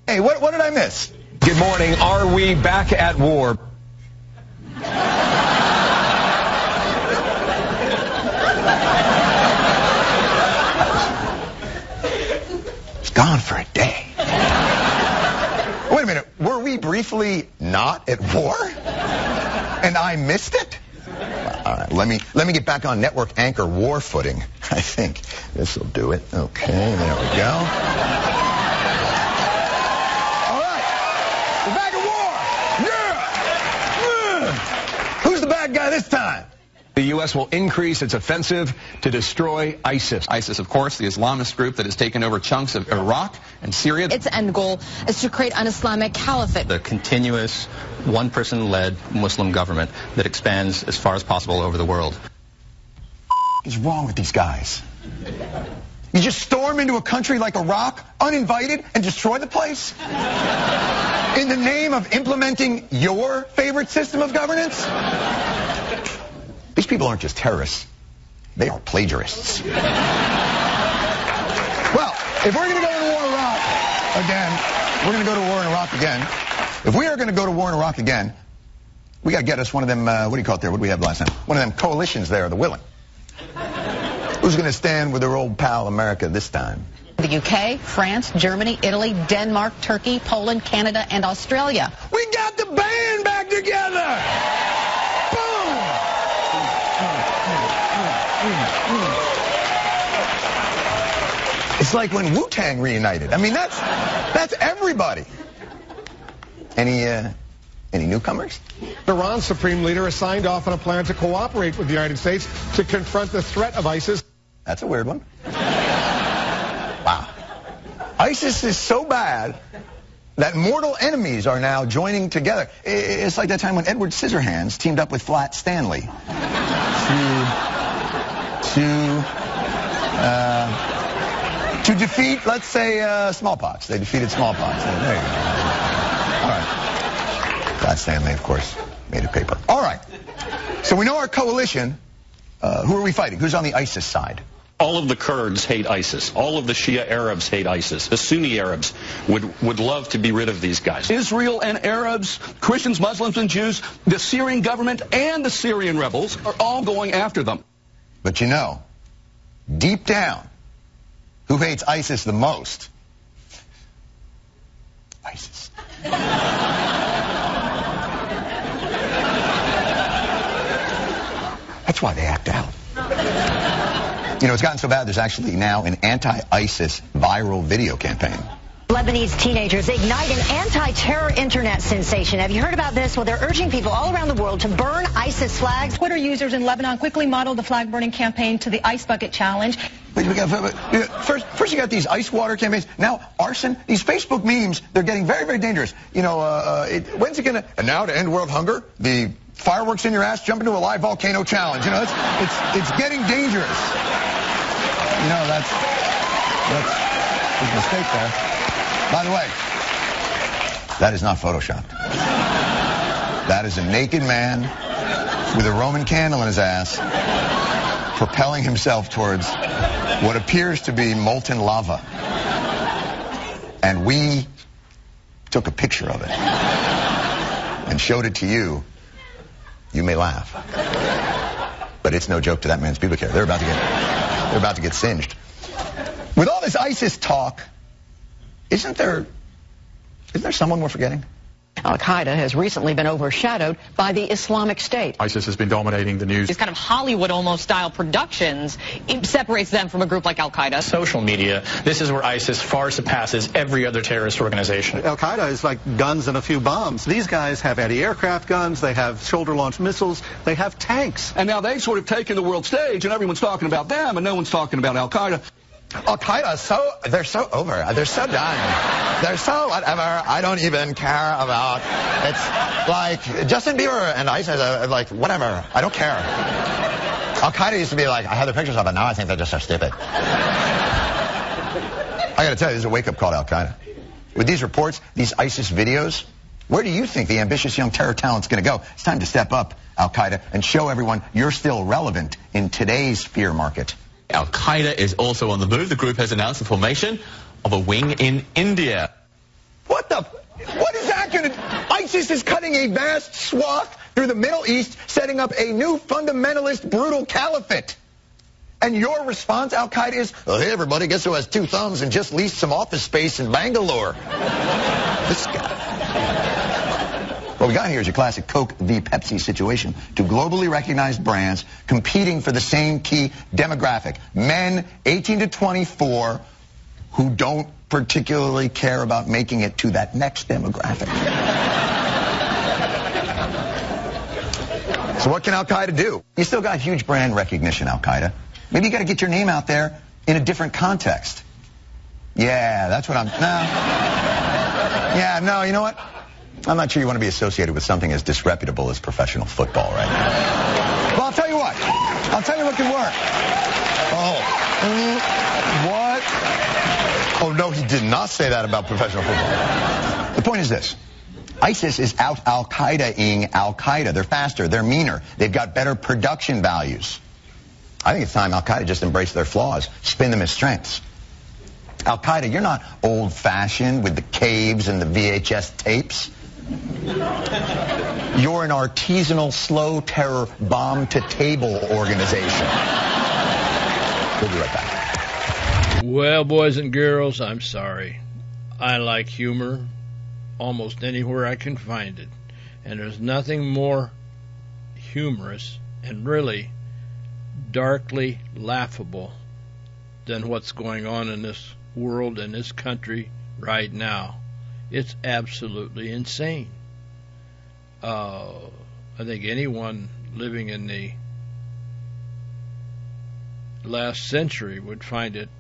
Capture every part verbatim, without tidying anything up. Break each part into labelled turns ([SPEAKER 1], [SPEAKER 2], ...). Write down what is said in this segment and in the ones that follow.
[SPEAKER 1] Hey, what, what did I miss?
[SPEAKER 2] Good morning. Are we back at war?
[SPEAKER 1] It's gone for a day. Wait a minute. Were we briefly not at war? And I missed it? All right, let me let me get back on network anchor war footing. I think this will do it. Okay, there we go. All right, we're back at war. Yeah. Yeah. Who's the bad guy this time?
[SPEAKER 2] The U S will increase its offensive to destroy ISIS.
[SPEAKER 3] ISIS, of course, the Islamist group that has taken over chunks of Iraq and Syria.
[SPEAKER 4] Its end goal is to create an Islamic caliphate.
[SPEAKER 3] The continuous one-person-led Muslim government that expands as far as possible over the world.
[SPEAKER 1] What is wrong with these guys? You just storm into a country like Iraq, uninvited, and destroy the place? In the name of implementing your favorite system of governance? These people aren't just terrorists. They are plagiarists. Well, if we're going to go to war in Iraq again, we're going to go to war in Iraq again. If we are going to go to war in Iraq again, we got to get us one of them, uh, what do you call it there? What did we have last time? One of them coalitions there, the willing. Who's going to stand with their old pal America this time?
[SPEAKER 4] The U K, France, Germany, Italy, Denmark, Turkey, Poland, Canada, and Australia.
[SPEAKER 1] We got the band back together! Boom! It's like when Wu-Tang reunited. I mean, that's that's everybody. Any uh, any newcomers?
[SPEAKER 5] Iran's supreme leader has signed off on a plan to cooperate with the United States to confront the threat of ISIS.
[SPEAKER 1] That's a weird one. Wow. ISIS is so bad that mortal enemies are now joining together. It's like that time when Edward Scissorhands teamed up with Flat Stanley to, to, uh, to defeat, let's say, uh, smallpox. They defeated smallpox. There you go. All right. Flat Stanley, of course, made a paper. All right. So we know our coalition. Uh, who are we fighting? Who's on the ISIS side?
[SPEAKER 6] All of the Kurds hate ISIS. All of the Shia Arabs hate ISIS. The Sunni Arabs would, would love to be rid of these guys.
[SPEAKER 7] Israel and Arabs, Christians, Muslims, and Jews, the Syrian government and the Syrian rebels are all going after them.
[SPEAKER 1] But you know, deep down, who hates ISIS the most? ISIS. That's why they act out. You know, it's gotten so bad, there's actually now an anti-ISIS viral video campaign.
[SPEAKER 8] Lebanese teenagers ignite an anti-terror internet sensation. Have you heard about this? Well, they're urging people all around the world to burn ISIS flags.
[SPEAKER 9] Twitter users in Lebanon quickly modeled the flag-burning campaign to the Ice Bucket Challenge.
[SPEAKER 1] Wait, we got, first, first you got these ice water campaigns. Now arson. These Facebook memes, they're getting very, very dangerous. You know, uh, it, when's it going to... And now to end world hunger, the fireworks in your ass, jump into a live volcano challenge. You know, it's it's, it's getting dangerous. You know, that's... That's a mistake there. By the way, that is not photoshopped. That is a naked man with a Roman candle in his ass propelling himself towards what appears to be molten lava. And we took a picture of it and showed it to you. You may laugh. But it's no joke to that man's pubic hair. They're about to get, they're about to get singed. With all this ISIS talk, Isn't there, isn't there someone we're forgetting?
[SPEAKER 10] Al-Qaeda has recently been overshadowed by the Islamic State.
[SPEAKER 11] ISIS has been dominating the news.
[SPEAKER 12] These kind of Hollywood almost style productions, it separates them from a group like Al-Qaeda.
[SPEAKER 13] Social media, this is where ISIS far surpasses every other terrorist organization.
[SPEAKER 14] Al-Qaeda is like guns and a few bombs. These guys have anti-aircraft guns, they have shoulder-launched missiles, they have tanks.
[SPEAKER 7] And now they've sort of taken the world stage and everyone's talking about them and no one's talking about Al-Qaeda.
[SPEAKER 1] Al-Qaeda, so, they're so over. They're so done. They're so whatever. I don't even care about. It's like Justin Bieber and ISIS are like, whatever. I don't care. Al-Qaeda used to be like, I have the pictures of it. Now I think they're just so stupid. I got to tell you, this is a wake-up call to Al-Qaeda. With these reports, these ISIS videos, where do you think the ambitious young terror talent's going to go? It's time to step up, Al-Qaeda, and show everyone you're still relevant in today's fear market.
[SPEAKER 15] Al-Qaeda is also on the move. The group has announced the formation of a wing in India.
[SPEAKER 1] What What the? What is that going to? ISIS is cutting a vast swath through the Middle East, setting up a new fundamentalist, brutal caliphate. And your response, Al-Qaeda, is, oh, hey, everybody, guess who has two thumbs and just leased some office space in Bangalore? This guy. What we got here is your classic Coke v. Pepsi situation. Two globally recognized brands competing for the same key demographic. Men eighteen to twenty-four who don't particularly care about making it to that next demographic. So what can Al-Qaeda do? You still got huge brand recognition, Al-Qaeda. Maybe you got to get your name out there in a different context. Yeah, that's what I'm... No. Yeah, no, you know what? I'm not sure you want to be associated with something as disreputable as professional football right now. Well, I'll tell you what. I'll tell you what can work. Oh. Mm, what? Oh, no, he did not say that about professional football. The point is this. ISIS is out Al-Qaeda-ing Al-Qaeda. They're faster. They're meaner. They've got better production values. I think it's time Al-Qaeda just embrace their flaws, spin them as strengths. Al-Qaeda, you're not old-fashioned with the caves and the V H S tapes. You're an artisanal, slow-terror, bomb-to-table organization. We'll be right back.
[SPEAKER 11] Well, boys and girls, I'm sorry. I like humor almost anywhere I can find it. And there's nothing more humorous and really darkly laughable than what's going on in this world and this country right now. It's absolutely insane. Uh, I think anyone living in the last century would find it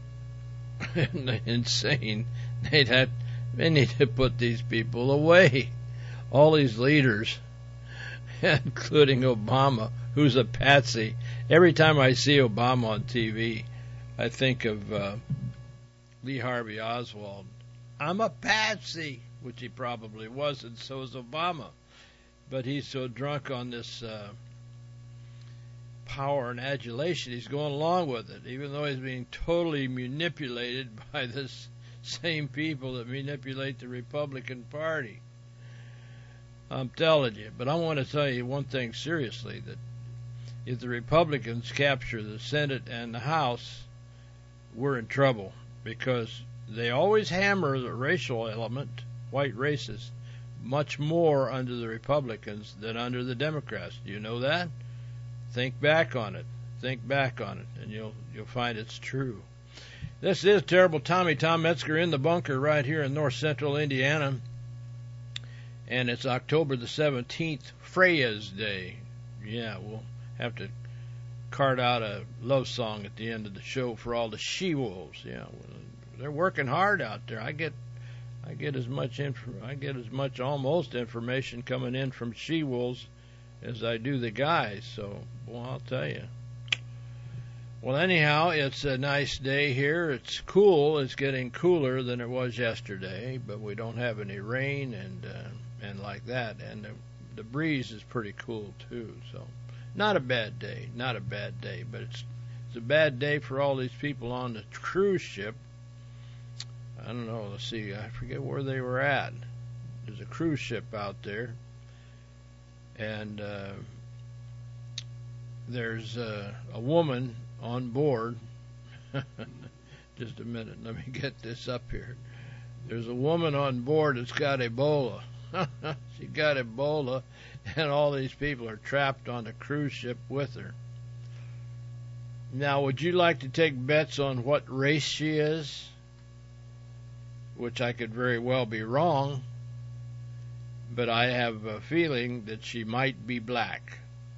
[SPEAKER 11] insane. They'd have, they need to put these people away. All these leaders, including Obama, who's a patsy. Every time I see Obama on T V, I think of uh, Lee Harvey Oswald. I'm a patsy, which he probably was, and so is Obama. But he's so drunk on this uh, power and adulation, he's going along with it, even though he's being totally manipulated by this same people that manipulate the Republican Party. I'm telling you. But I want to tell you one thing seriously, that if the Republicans capture the Senate and the House, we're in trouble, because they always hammer the racial element, white racists, much more under the Republicans than under the Democrats. Do you know that? Think back on it. Think back on it, and you'll you'll find it's true. This is Terrible Tommy, Tom Metzger in the bunker right here in north central Indiana. And it's October the seventeenth, Freya's Day. Yeah, we'll have to cart out a love song at the end of the show for all the she-wolves. Yeah, they're working hard out there. I get I get as much inf- I get as much almost information coming in from she-wolves as I do the guys. So, well, I'll tell you. Well, anyhow, it's a nice day here. It's cool. It's getting cooler than it was yesterday, but we don't have any rain and uh, and like that. And the, the breeze is pretty cool too. So, not a bad day. Not a bad day, but it's it's a bad day for all these people on the cruise ship. I don't know. Let's see. I forget where they were at. There's a cruise ship out there, and uh, there's uh, a woman on board. Just a minute. Let me get this up here. There's a woman on board that's got Ebola. She got Ebola, and all these people are trapped on the cruise ship with her. Now, would you like to take bets on what race she is? Which I could very well be wrong, but I have a feeling that she might be black,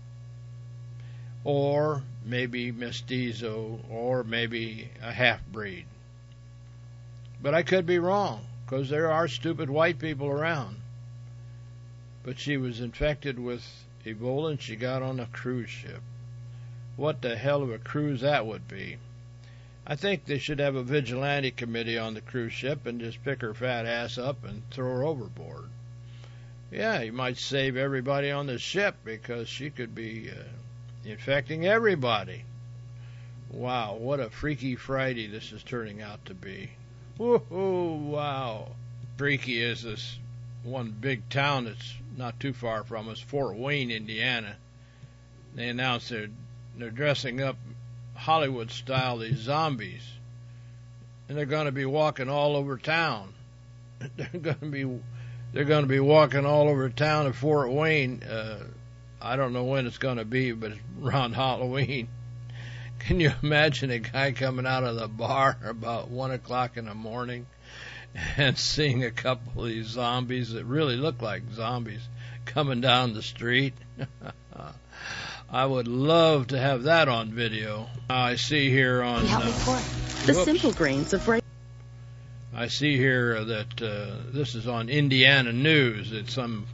[SPEAKER 11] or maybe mestizo, or maybe a half-breed. But I could be wrong, because there are stupid white people around. But she was infected with Ebola, and she got on a cruise ship. What the hell of a cruise that would be. I think they should have a vigilante committee on the cruise ship and just pick her fat ass up and throw her overboard. Yeah, you might save everybody on the ship, because she could be uh, infecting everybody. Wow, what a Freaky Friday this is turning out to be. Woohoo, wow. freaky is this one big town that's not too far from us, Fort Wayne, Indiana. They announced they're, they're dressing up Hollywood-style, these zombies, and they're going to be walking all over town. They're going to be they're going to be walking all over town of Fort Wayne. Uh, I don't know when it's going to be, but it's around Halloween. Can you imagine a guy coming out of the bar about one o'clock in the morning and seeing a couple of these zombies that really look like zombies coming down the street? I would love to have that on video. I see here on uh,
[SPEAKER 15] the simple grains of rice.
[SPEAKER 11] I see here that uh, this is on Indiana News that some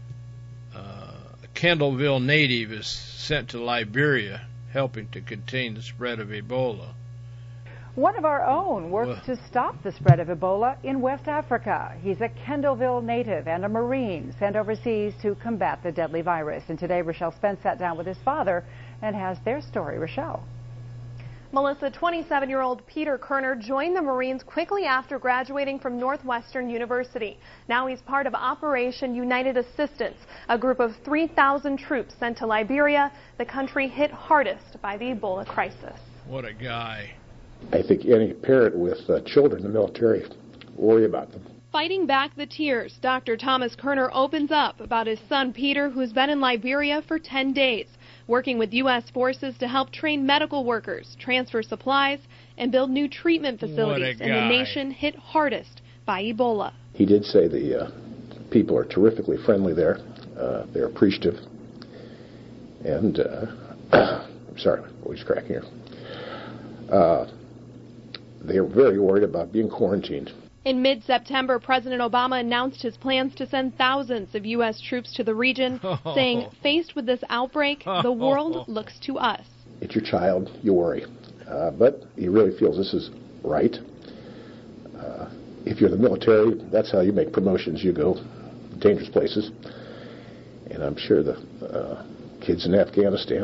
[SPEAKER 11] uh, Kendallville native is sent to Liberia, helping to contain the spread of Ebola.
[SPEAKER 16] One of our own worked to stop the spread of Ebola in West Africa. He's a Kendallville native and a Marine sent overseas to combat the deadly virus. And today, Rochelle Spence sat down with his father and has their story. Rochelle.
[SPEAKER 17] Melissa, twenty-seven-year-old Peter Kerner joined the Marines quickly after graduating from Northwestern University. Now he's part of Operation United Assistance, a group of three thousand troops sent to Liberia, the country hit hardest by the Ebola crisis.
[SPEAKER 11] What a guy.
[SPEAKER 18] I think any parent with uh, children in the military worry about them.
[SPEAKER 17] Fighting back the tears, Doctor Thomas Kerner opens up about his son Peter, who's been in Liberia for ten days, working with U S forces to help train medical workers, transfer supplies, and build new treatment facilities in the nation hit hardest by Ebola.
[SPEAKER 18] He did say the uh, people are terrifically friendly there. Uh, they're appreciative. And, uh, I'm sorry, my voice cracking here. Uh, they are very worried about being quarantined.
[SPEAKER 17] In mid-September, President Obama announced his plans to send thousands of U S troops to the region, oh. saying, faced with this outbreak, the world looks to us.
[SPEAKER 18] It's your child, you worry. Uh, but he really feels this is right. Uh, if you're the military, that's how you make promotions. You go dangerous places. And I'm sure the uh, kids in Afghanistan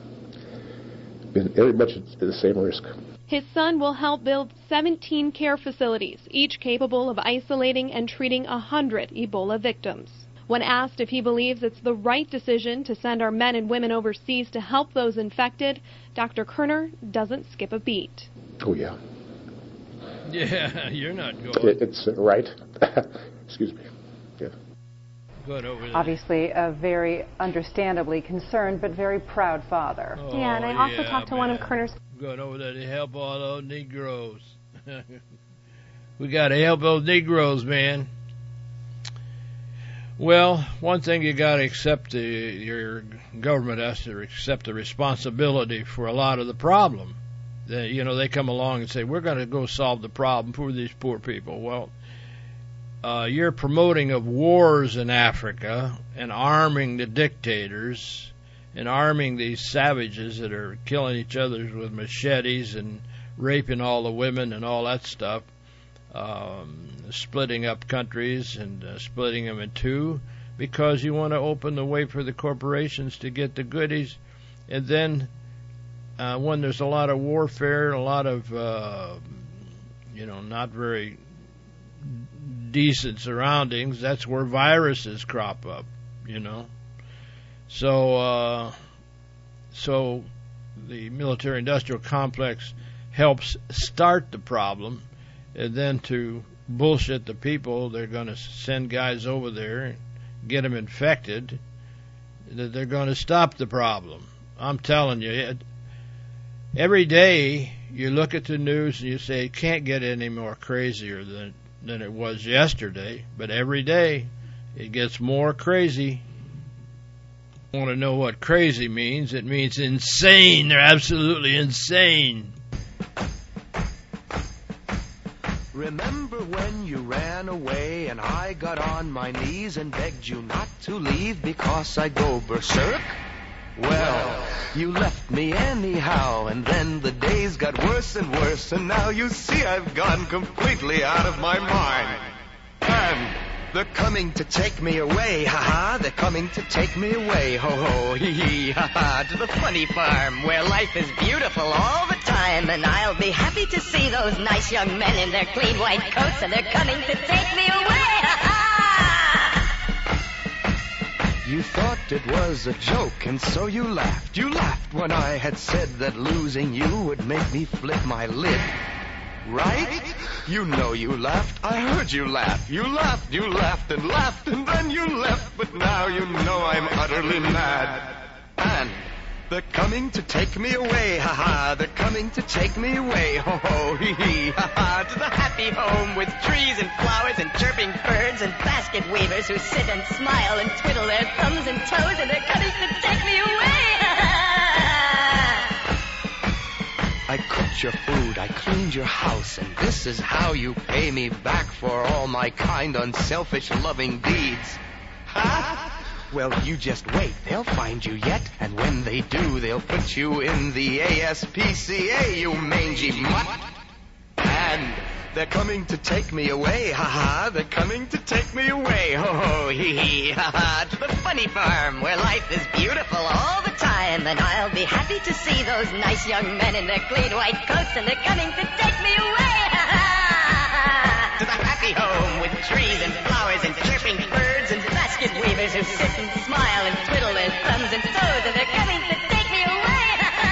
[SPEAKER 18] have been very much at the same risk.
[SPEAKER 17] His son will help build seventeen care facilities, each capable of isolating and treating one hundred Ebola victims. When asked if he believes it's the right decision to send our men and women overseas to help those infected, Doctor Kerner doesn't skip a beat.
[SPEAKER 18] Oh, yeah.
[SPEAKER 11] Yeah, you're not going.
[SPEAKER 18] It, it's uh, right. Excuse me. Yeah.
[SPEAKER 11] Good over there.
[SPEAKER 16] Obviously, a very understandably concerned but very proud father.
[SPEAKER 17] Oh, yeah, and I also
[SPEAKER 11] yeah,
[SPEAKER 17] talked to
[SPEAKER 11] man.
[SPEAKER 17] one of Kerner's.
[SPEAKER 11] Going over there to help all those Negroes. We got to help those Negroes, man. Well, one thing you got to accept, the, your government has to accept the responsibility for a lot of the problem. They, you know, they come along and say, we're going to go solve the problem for these poor people. Well, uh, you're promoting of wars in Africa and arming the dictators and arming these savages that are killing each other with machetes and raping all the women and all that stuff, um, splitting up countries and uh, splitting them in two because you want to open the way for the corporations to get the goodies. And then uh, when there's a lot of warfare, a lot of, uh, you know, not very decent surroundings, that's where viruses crop up, you know. So, uh, so the military-industrial complex helps start the problem, and then to bullshit the people, they're going to send guys over there and get them infected, that they're going to stop the problem. I'm telling you, every day you look at the news and you say it can't get any more crazier than, than it was yesterday, but every day it gets more crazy. Want to know what crazy means? It means insane. They're absolutely insane.
[SPEAKER 19] Remember when you ran away and I got on my knees and begged you not to leave because I go berserk? Well, you left me anyhow, and then the days got worse and worse, and now you see I've gone completely out of my mind. And they're coming to take me away, ha-ha, they're coming to take me away, ho-ho, hee-hee, ha-ha, to the funny farm where life is beautiful all the time, and I'll be happy to see those nice young men in their clean white coats, and they're coming to take me away. thought it was a joke, and so you laughed. You laughed when I had said that losing you would make me flip my lid. Right? You know you laughed. I heard you laugh. You laughed, you laughed and laughed, and then you left. But now you know I'm utterly mad. And they're coming to take me away, ha-ha. They're coming to take me away, ho-ho, hee-hee, ha-ha. To the happy home with trees and flowers and chirping birds and basket weavers who sit and smile and twiddle their thumbs and toes, and they're coming to take me away, ha-ha. I cooked your food, I cleaned your house, and this is how you pay me back for all my kind, unselfish, loving deeds. Ha? Well, you just wait. They'll find you yet, and when they do, they'll put you in the A S P C A, you mangy mutt. And they're coming to take me away, ha-ha. They're coming to take me away, ho-ho, hee-hee, ha-ha. To the funny farm where life is beautiful all the time, and I'll be happy to see those nice young men in their clean white coats, and they're coming to take me away, ha-ha. To the happy home with trees and flowers and chirping birds and basket weavers who sit and smile and twiddle their thumbs and toes, and they're coming to take me away,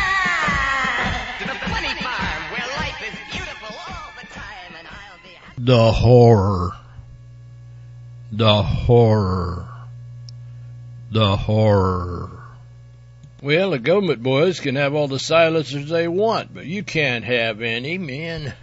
[SPEAKER 19] ha-ha. To the funny farm where life is beautiful all the time, and I'll be happy.
[SPEAKER 11] The horror. The horror. The horror. Well, the government boys can have all the silencers they want, but you can't have any, man.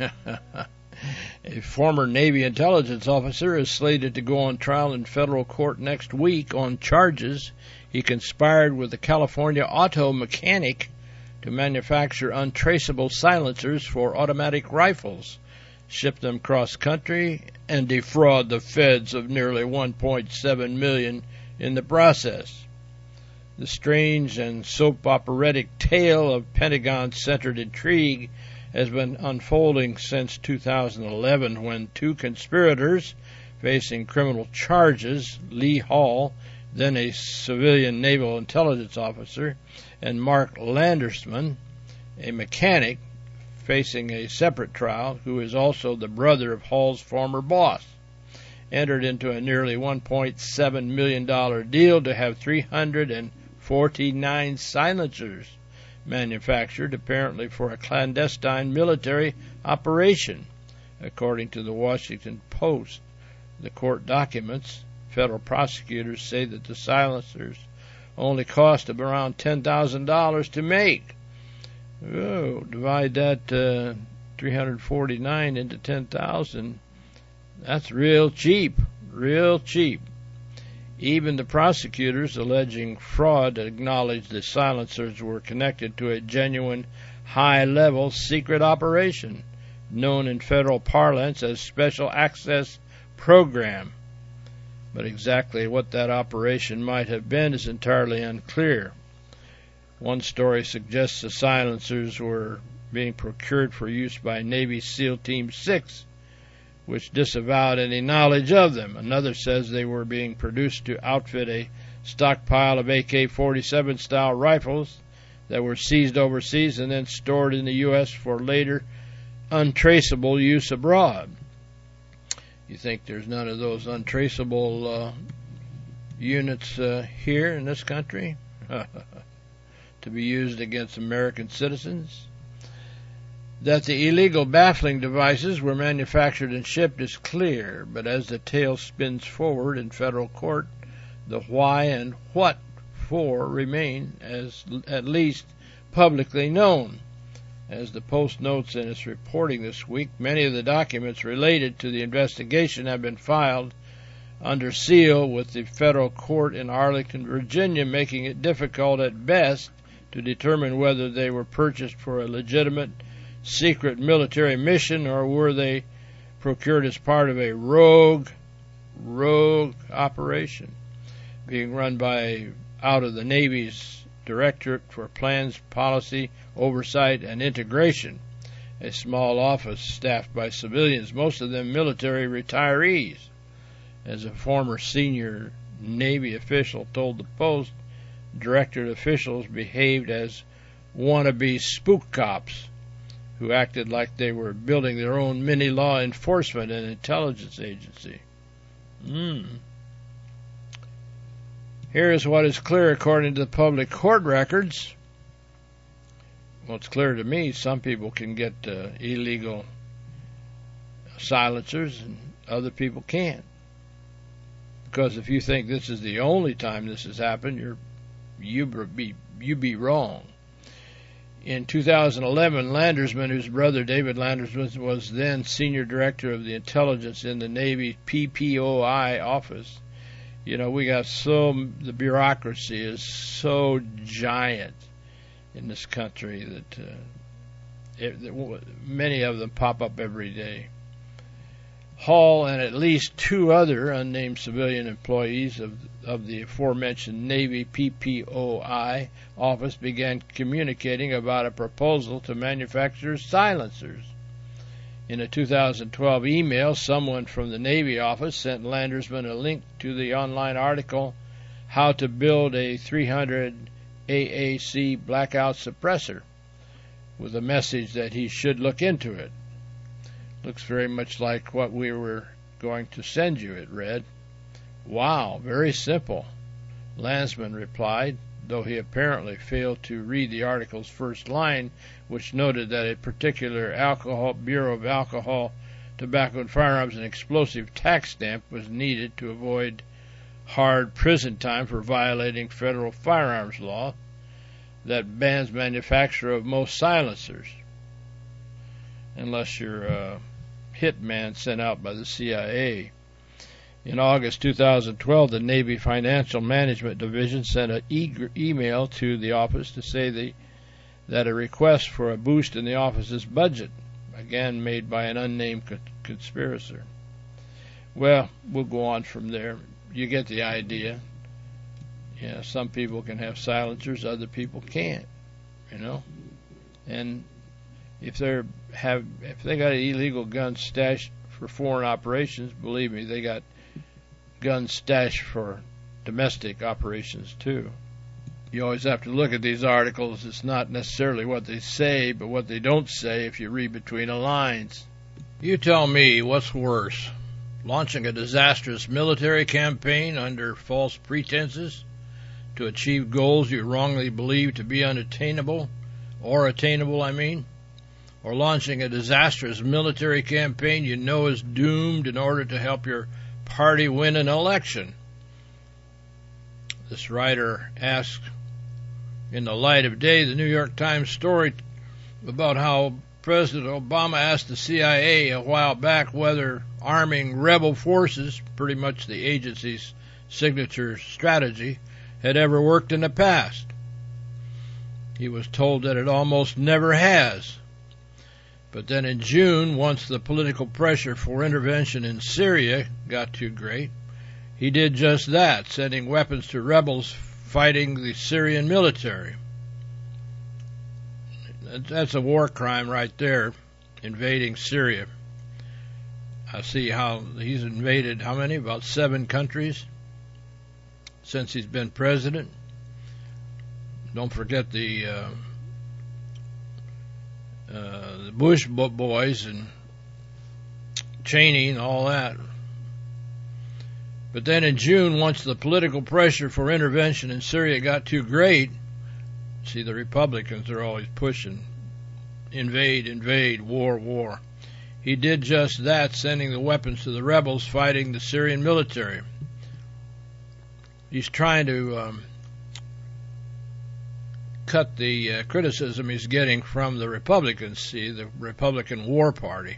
[SPEAKER 11] A former Navy intelligence officer is slated to go on trial in federal court next week on charges he conspired with a California auto mechanic to manufacture untraceable silencers for automatic rifles, ship them cross-country, and defraud the feds of nearly one point seven million dollars in the process. The strange and soap-operatic tale of Pentagon-centered intrigue has been unfolding since two thousand eleven, when two conspirators facing criminal charges, Lee Hall, then a civilian naval intelligence officer, and Mark Landersman, a mechanic, facing a separate trial, who is also the brother of Hall's former boss, entered into a nearly one point seven million dollars deal to have three hundred forty-nine silencers manufactured, apparently for a clandestine military operation. According to the Washington Post, the court documents, federal prosecutors say that the silencers only cost around ten thousand dollars to make. Oh, divide that uh, three hundred forty-nine into ten thousand. That's real cheap, real cheap. Even the prosecutors alleging fraud acknowledged the silencers were connected to a genuine high-level secret operation known in federal parlance as Special Access Program. But exactly what that operation might have been is entirely unclear. One story suggests the silencers were being procured for use by Navy SEAL Team six, which disavowed any knowledge of them. Another says they were being produced to outfit a stockpile of A K forty-seven style rifles that were seized overseas and then stored in the U S for later untraceable use abroad. You think there's none of those untraceable uh, units uh, here in this country to be used against American citizens? That the illegal baffling devices were manufactured and shipped is clear, but as the tale spins forward in federal court, the why and what for remain as at least publicly known. As the Post notes in its reporting this week, many of the documents related to the investigation have been filed under seal with the federal court in Arlington, Virginia, making it difficult at best to determine whether they were purchased for a legitimate secret military mission or were they procured as part of a rogue, rogue operation being run by out of the Navy's Directorate for Plans, Policy, Oversight, and Integration, a small office staffed by civilians, most of them military retirees. As a former senior Navy official told the Post, Directorate officials behaved as wannabe spook cops who acted like they were building their own mini law enforcement and intelligence agency. Hmm. Here is what is clear according to the public court records. Well, it's clear to me some people can get uh, illegal silencers and other people can't. Because if you think this is the only time this has happened, you're you be you be wrong. In two thousand eleven, Landersman, whose brother David Landersman was then senior director of the intelligence in the Navy P P O I office. You know, we got so, the bureaucracy is so giant in this country that uh, it, many of them pop up every day. Hall and at least two other unnamed civilian employees of of the aforementioned Navy P P O I office began communicating about a proposal to manufacture silencers. In a two thousand twelve email, someone from the Navy office sent Landersman a link to the online article, How to Build a three hundred A A C Blackout Suppressor, with a message that he should look into it. Looks very much like what we were going to send you, it read. Wow, very simple, Landsman replied, though he apparently failed to read the article's first line, which noted that a particular alcohol Bureau of Alcohol, Tobacco and Firearms and Explosive tax stamp was needed to avoid hard prison time for violating federal firearms law that bans manufacture of most silencers, unless you're a hitman sent out by the C I A. In August two thousand twelve, the Navy Financial Management Division sent an e- email to the office to say the, that a request for a boost in the office's budget, again made by an unnamed co- conspirator. Well, we'll go on from there. You get the idea. Yeah, some people can have silencers, other people can't, you know. And if they're have if they got illegal guns stashed for foreign operations, believe me, they got guns stashed for domestic operations too. You always have to look at these articles. It's not necessarily what they say, but what they don't say if you read between the lines. You tell me, what's worse? Launching a disastrous military campaign under false pretenses to achieve goals you wrongly believe to be unattainable, or attainable, I mean, or launching a disastrous military campaign you know is doomed in order to help your party win an election. This writer asked, in the light of day, the New York Times story about how President Obama asked the C I A a while back whether arming rebel forces, pretty much the agency's signature strategy, had ever worked in the past. He was told that it almost never has. But then in June, once the political pressure for intervention in Syria got too great, he did just that, sending weapons to rebels fighting the Syrian military. That's a war crime right there, invading Syria. I see how he's invaded, how many? About seven countries since he's been president. Don't forget the uh, uh, the Bush boys and Cheney and all that. But then in June, once the political pressure for intervention in Syria got too great, see, the Republicans are always pushing, invade, invade, war, war. He did just that, sending the weapons to the rebels fighting the Syrian military. He's trying to um, cut the uh, criticism he's getting from the Republicans, see, the Republican War Party.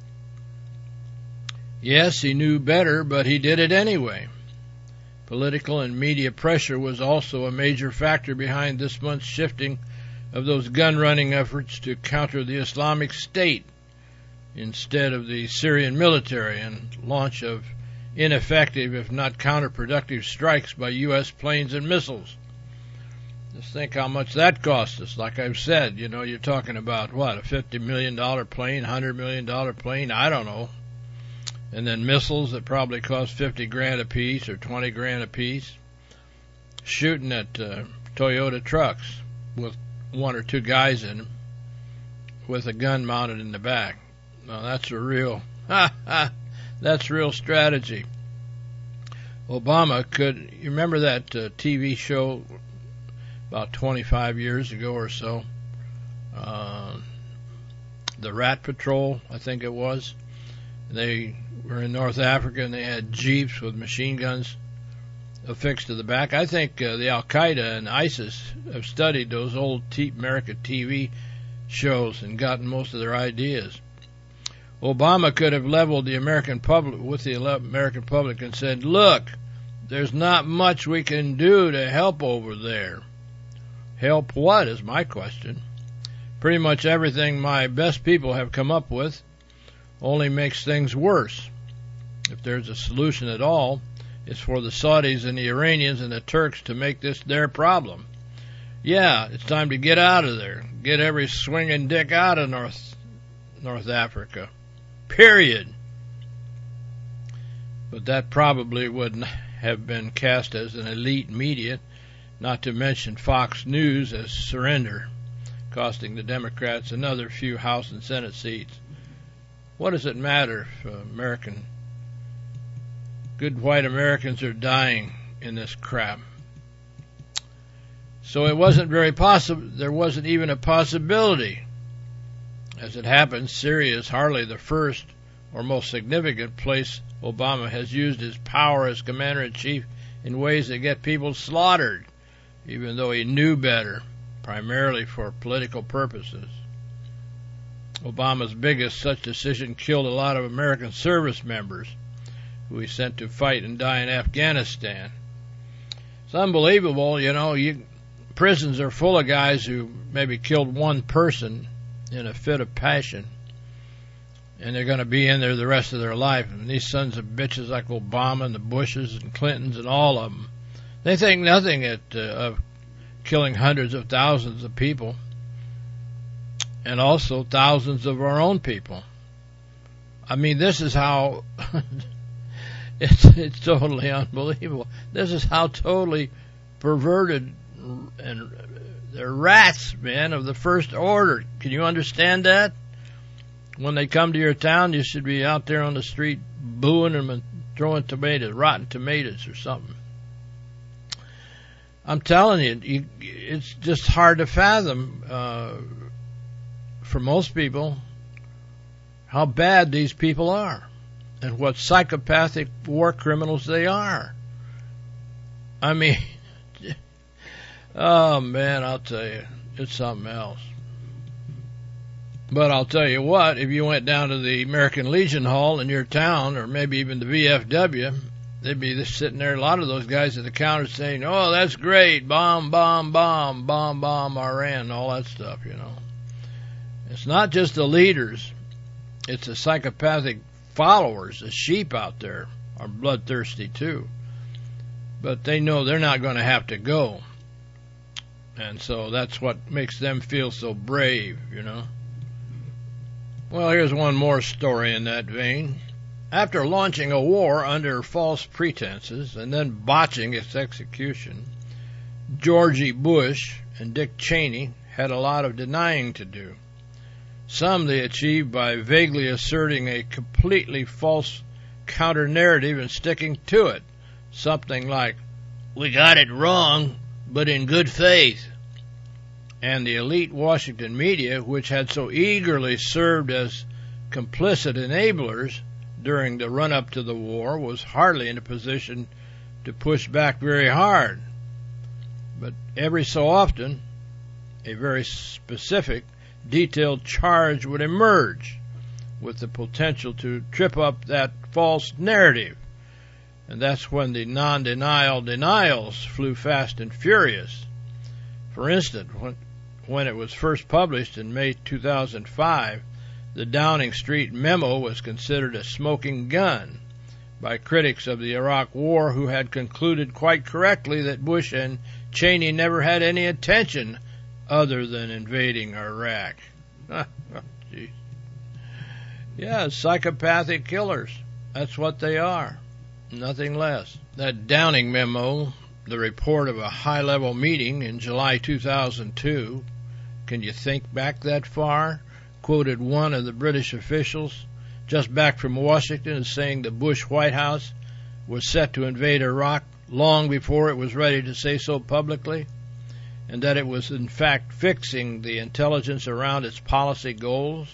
[SPEAKER 11] Yes, he knew better, but he did it anyway. Political and media pressure was also a major factor behind this month's shifting of those gun-running efforts to counter the Islamic State instead of the Syrian military, and launch of ineffective, if not counterproductive, strikes by U S planes and missiles. Just think how much that cost us. Like I've said, you know, you're talking about, what, a fifty million dollars plane, one hundred million dollars plane, I don't know. And then missiles that probably cost fifty grand a piece or twenty grand a piece, shooting at uh, Toyota trucks with one or two guys in them with a gun mounted in the back. Now that's a real, ha ha, that's real strategy. Obama could, you remember that uh, T V show about twenty-five years ago or so, uh, the Rat Patrol, I think it was. They were in North Africa and they had jeeps with machine guns affixed to the back. I think uh, the Al-Qaeda and ISIS have studied those old T- America T V shows and gotten most of their ideas. Obama could have leveled the American public with the American public and said, look, there's not much we can do to help over there. Help what is my question. Pretty much everything my best people have come up with only makes things worse. If there's a solution at all, it's for the Saudis and the Iranians and the Turks to make this their problem. Yeah, it's time to get out of there. Get every swinging dick out of North North Africa. Period. But that probably wouldn't have been cast as an elite media, not to mention Fox News as surrender, costing the Democrats another few House and Senate seats. What does it matter if uh, American, good white Americans are dying in this crap? So it wasn't very possible, there wasn't even a possibility. As it happens, Syria is hardly the first or most significant place Obama has used his power as commander-in-chief in ways that get people slaughtered, even though he knew better, primarily for political purposes. Obama's biggest such decision killed a lot of American service members who he sent to fight and die in Afghanistan. It's unbelievable, you know, you, prisons are full of guys who maybe killed one person in a fit of passion, and they're going to be in there the rest of their life. And these sons of bitches like Obama and the Bushes and Clintons and all of them, they think nothing at, uh, of killing hundreds of thousands of people, and also thousands of our own people. I mean, this is how it's it's totally unbelievable. This is how totally perverted and they're rats, man, of the first order. Can you understand that? When they come to your town, you should be out there on the street booing them and throwing tomatoes, rotten tomatoes or something. I'm telling you, you it's just hard to fathom uh, for most people how bad these people are and what psychopathic war criminals they are. I mean, oh man, I'll tell you, it's something else. But I'll tell you what, if you went down to the American Legion Hall in your town, or maybe even the V F W, they'd be just sitting there, a lot of those guys at the counter saying, oh, that's great, bomb, bomb, bomb, bomb, bomb, Iran, all that stuff, you know. It's not just the leaders, it's the psychopathic followers, the sheep out there are bloodthirsty too. But they know they're not going to have to go. And so that's what makes them feel so brave, you know. Well, here's one more story in that vein. After launching a war under false pretenses and then botching its execution, Georgie Bush and Dick Cheney had a lot of denying to do. Some they achieved by vaguely asserting a completely false counter-narrative and sticking to it. Something like, we got it wrong, but in good faith. And the elite Washington media, which had so eagerly served as complicit enablers during the run-up to the war, was hardly in a position to push back very hard. But every so often, a very specific, detailed charge would emerge with the potential to trip up that false narrative. And that's when the non-denial denials flew fast and furious. For instance, when, when it was first published in May two thousand five, the Downing Street memo was considered a smoking gun by critics of the Iraq War, who had concluded quite correctly that Bush and Cheney never had any intention other than invading Iraq. Jeez. Yeah, psychopathic killers. That's what they are. Nothing less. That Downing memo, the report of a high-level meeting in July two thousand two, can you think back that far? Quoted one of the British officials just back from Washington as saying the Bush White House was set to invade Iraq long before it was ready to say so publicly, and that it was in fact fixing the intelligence around its policy goals.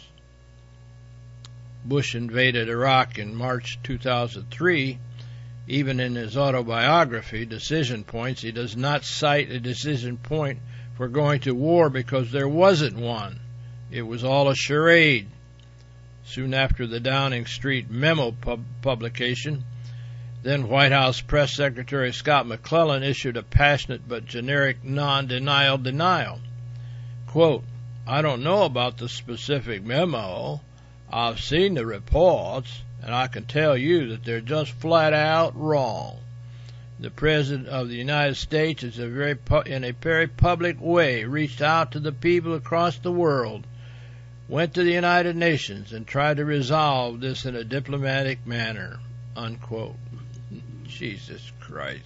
[SPEAKER 11] Bush invaded Iraq in March two thousand three. Even in his autobiography, Decision Points, he does not cite a decision point for going to war because there wasn't one. It was all a charade. Soon after the Downing Street memo pub- publication, then White House Press Secretary Scott McClellan issued a passionate but generic non-denial denial. Quote, "I don't know about the specific memo. I've seen the reports, and I can tell you that they're just flat out wrong. The President of the United States is a very pu- in a very public way reached out to the people across the world, went to the United Nations, and tried to resolve this in a diplomatic manner." Unquote. Jesus Christ.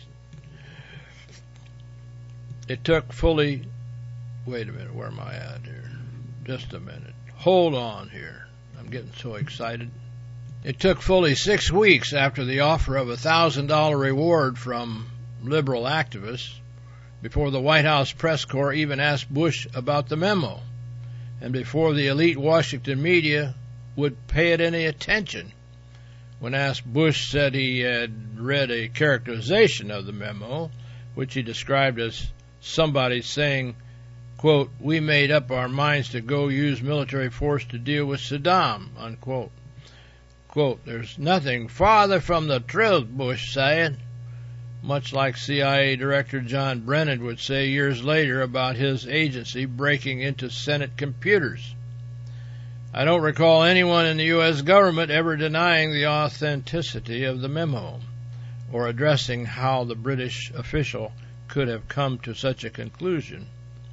[SPEAKER 11] It took fully... Wait a minute, where am I at here? Just a minute. Hold on here. I'm getting so excited. It took fully six weeks after the offer of a one thousand dollars reward from liberal activists before the White House press corps even asked Bush about the memo, and before the elite Washington media would pay it any attention. When asked, Bush said he had read a characterization of the memo, which he described as somebody saying, quote, "We made up our minds to go use military force to deal with Saddam," unquote. Quote, "There's nothing farther from the truth," Bush said, much like C I A Director John Brennan would say years later about his agency breaking into Senate computers. I don't recall anyone in the U S government ever denying the authenticity of the memo or addressing how the British official could have come to such a conclusion.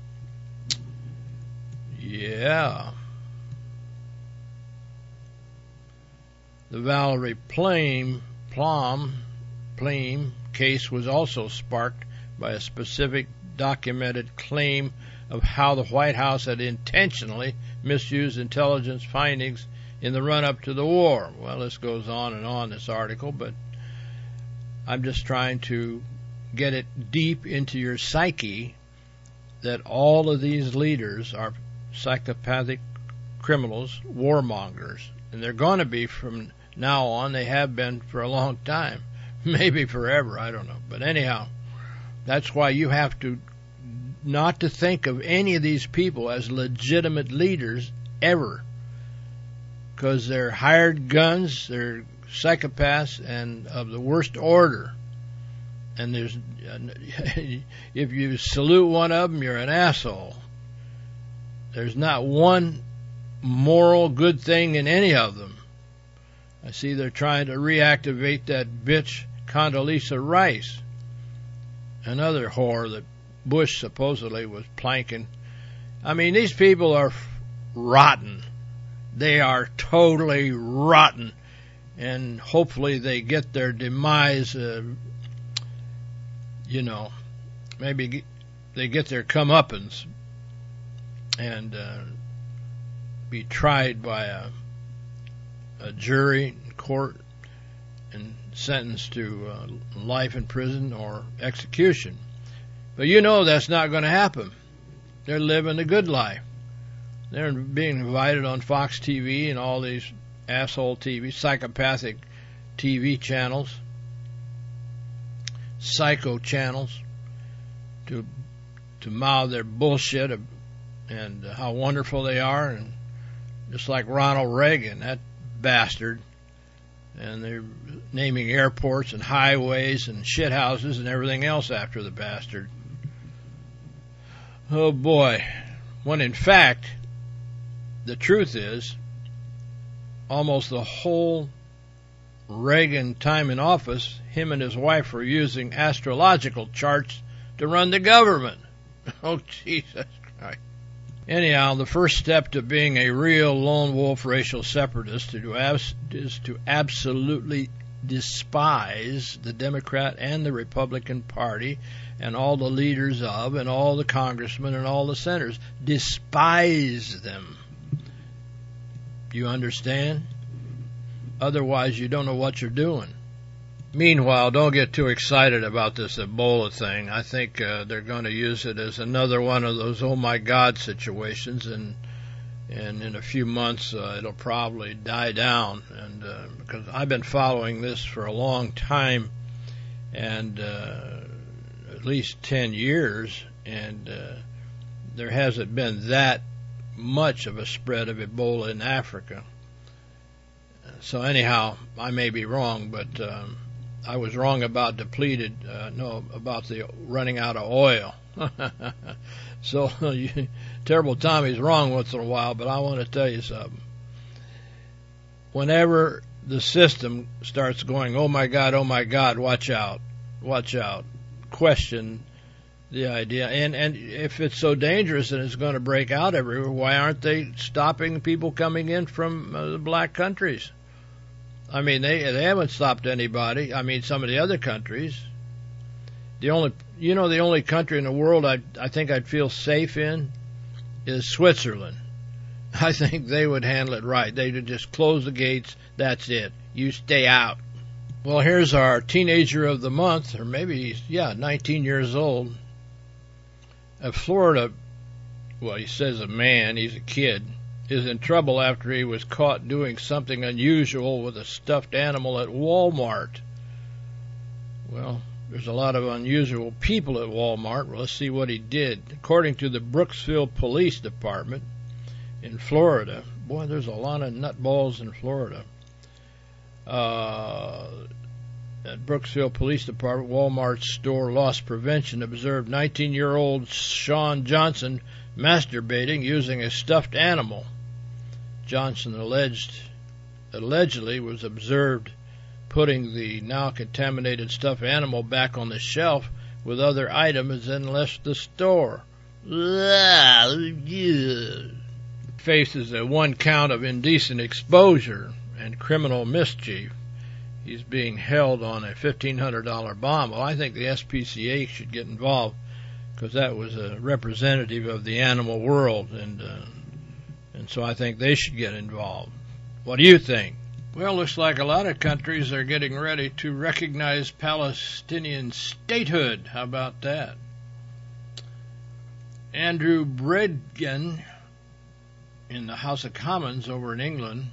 [SPEAKER 11] Yeah. The Valerie Plame, Plum, Plame case was also sparked by a specific documented claim of how the White House had intentionally misused intelligence findings in the run-up to the war. Well, this goes on and on, this article, but I'm just trying to get it deep into your psyche that all of these leaders are psychopathic criminals, warmongers, and they're going to be from now on. They have been for a long time, maybe forever, I don't know. But anyhow, that's why you have to not to think of any of these people as legitimate leaders ever, because they're hired guns, they're psychopaths and of the worst order. And there's, if you salute one of them, you're an asshole. There's not one moral good thing in any of them. I see they're trying to reactivate that bitch Condoleezza Rice, another whore that Bush supposedly was planking. I mean, these people are rotten. They are totally rotten. And hopefully they get their demise, uh, you know, maybe they get their comeuppance and uh, be tried by a, a jury in court and sentenced to uh, life in prison or execution. But you know that's not going to happen. They're living a good life. They're being invited on Fox T V and all these asshole T V, psychopathic T V channels, psycho channels, to to mouth their bullshit and how wonderful they are, and just like Ronald Reagan, that bastard. And they're naming airports and highways and shithouses and everything else after the bastard. Oh boy. When in fact, the truth is, almost the whole Reagan time in office, him and his wife were using astrological charts to run the government. Oh, Jesus Christ. Anyhow, the first step to being a real lone wolf racial separatist is to absolutely despise the Democrat and the Republican Party and all the leaders of and all the congressmen and all the senators. Despise them. You understand? Otherwise, you don't know what you're doing. Meanwhile, don't get too excited about this Ebola thing. I think uh, they're going to use it as another one of those oh my God situations, and and in a few months uh, it'll probably die down. And uh, because I've been following this for a long time, and uh, at least ten years, and uh, there hasn't been that much of a spread of Ebola in Africa. So anyhow, I may be wrong, but um, I was wrong about depleted, uh, no, about the running out of oil. So you, Terrible Tommy's wrong once in a while, but I want to tell you something. Whenever the system starts going, oh my God, oh my God, watch out, watch out, question the idea. And, and if it's so dangerous and it's going to break out everywhere, why aren't they stopping people coming in from uh, the black countries? I mean, they they haven't stopped anybody. I mean, some of the other countries. The only, you know, the only country in the world I I think I'd feel safe in is Switzerland. I think they would handle it right. They would just close the gates. That's it. You stay out. Well, here's our teenager of the month, or maybe he's, yeah, nineteen years old. A Florida, well, he says a man, he's a kid, is in trouble after he was caught doing something unusual with a stuffed animal at Walmart. Well, there's a lot of unusual people at Walmart. Well, let's see what he did. According to the Brooksville Police Department in Florida, boy, there's a lot of nutballs in Florida. Uh, at Brooksville Police Department, Walmart store loss prevention observed nineteen-year-old Sean Johnson masturbating using a stuffed animal. Johnson alleged, allegedly was observed putting the now contaminated stuffed animal back on the shelf with other items and left the store. Faces a one count of indecent exposure and criminal mischief. He's being held on a fifteen hundred dollars bond. Well, I think the S P C A should get involved, because that was a representative of the animal world, and uh, and so I think they should get involved. What do you think? Well, looks like a lot of countries are getting ready to recognize Palestinian statehood. How about that? Andrew Bridgen in the House of Commons over in England,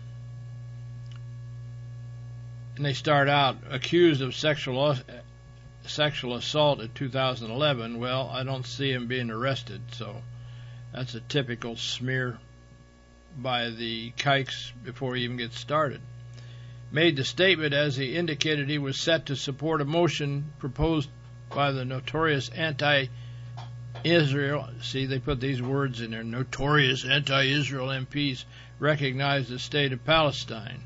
[SPEAKER 11] and they start out accused of sexual sexual assault in two thousand eleven. Well, I don't see him being arrested, so that's a typical smear by the kikes before he even gets started. Made the statement as he indicated he was set to support a motion proposed by the notorious anti-Israel, see, they put these words in there, notorious anti-Israel M Ps recognize the state of Palestine.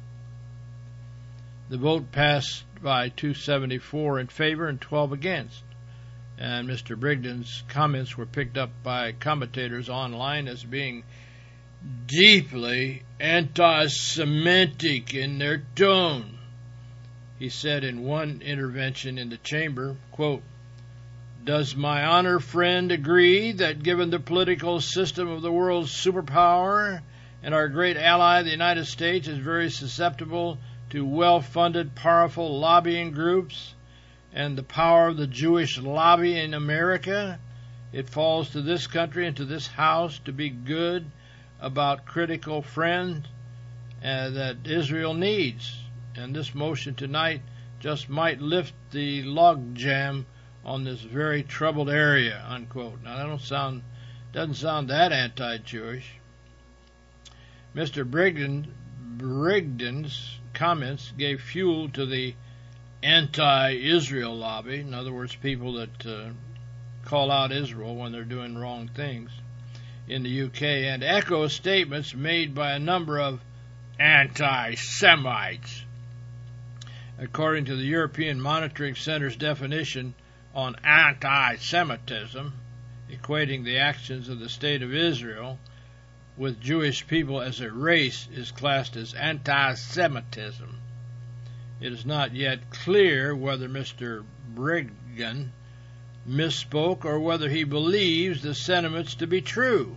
[SPEAKER 11] The vote passed by two seventy-four in favor and twelve against. And Mister Brigden's comments were picked up by commentators online as being deeply anti-Semitic in their tone. He said in one intervention in the chamber, quote, "Does my honored friend agree that given the political system of the world's superpower and our great ally, the United States, is very susceptible to well-funded, powerful lobbying groups and the power of the Jewish lobby in America, it falls to this country and to this House to be good about critical friends uh, that Israel needs. And this motion tonight just might lift the logjam on this very troubled area," unquote. Now, that don't sound, doesn't sound that anti-Jewish. Mister Brigden, Brigden's comments gave fuel to the anti-Israel lobby, in other words, people that uh, call out Israel when they're doing wrong things in the U K, and echo statements made by a number of anti-Semites. According to the European Monitoring Center's definition on anti-Semitism, equating the actions of the State of Israel with Jewish people as a race is classed as anti-Semitism. It is not yet clear whether Mister Brigden misspoke or whether he believes the sentiments to be true.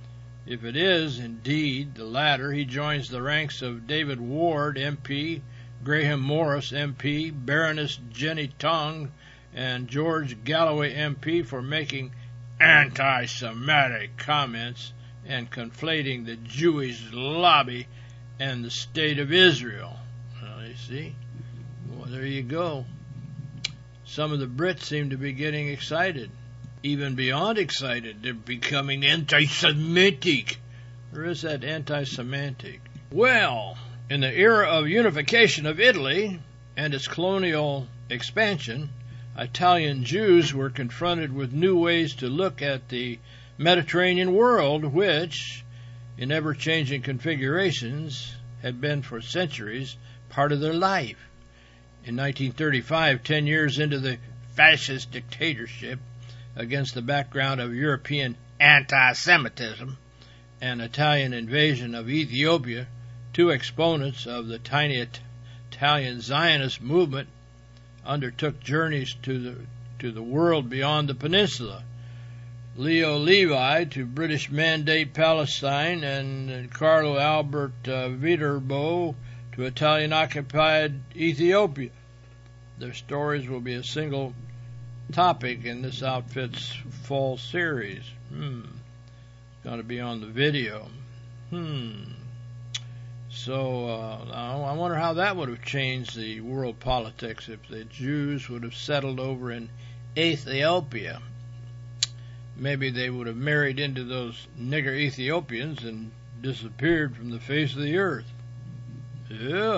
[SPEAKER 11] If it is indeed the latter, he joins the ranks of David Ward, M P, Graham Morris, M P, Baroness Jenny Tong, and George Galloway, M P, for making anti-Semitic comments and conflating the Jewish lobby and the State of Israel. Well, you see? Well, there you go. Some of the Brits seem to be getting excited. Even beyond excited, they're becoming anti-Semitic. There is that anti-Semitic. Well, in the era of unification of Italy and its colonial expansion, Italian Jews were confronted with new ways to look at the Mediterranean world, which, in ever-changing configurations, had been for centuries part of their life. In nineteen thirty-five, ten years into the fascist dictatorship, against the background of European anti-Semitism and Italian invasion of Ethiopia, two exponents of the tiny It- Italian Zionist movement undertook journeys to the to the world beyond the peninsula. Leo Levi to British Mandate Palestine, and Carlo Albert uh, Viterbo to Italian-occupied Ethiopia. Their stories will be a single topic in this outfit's fall series. Hmm. It's going to be on the video. Hmm. So uh, I wonder how that would have changed the world politics if the Jews would have settled over in Ethiopia. Maybe they would have married into those nigger Ethiopians and disappeared from the face of the earth. Yeah.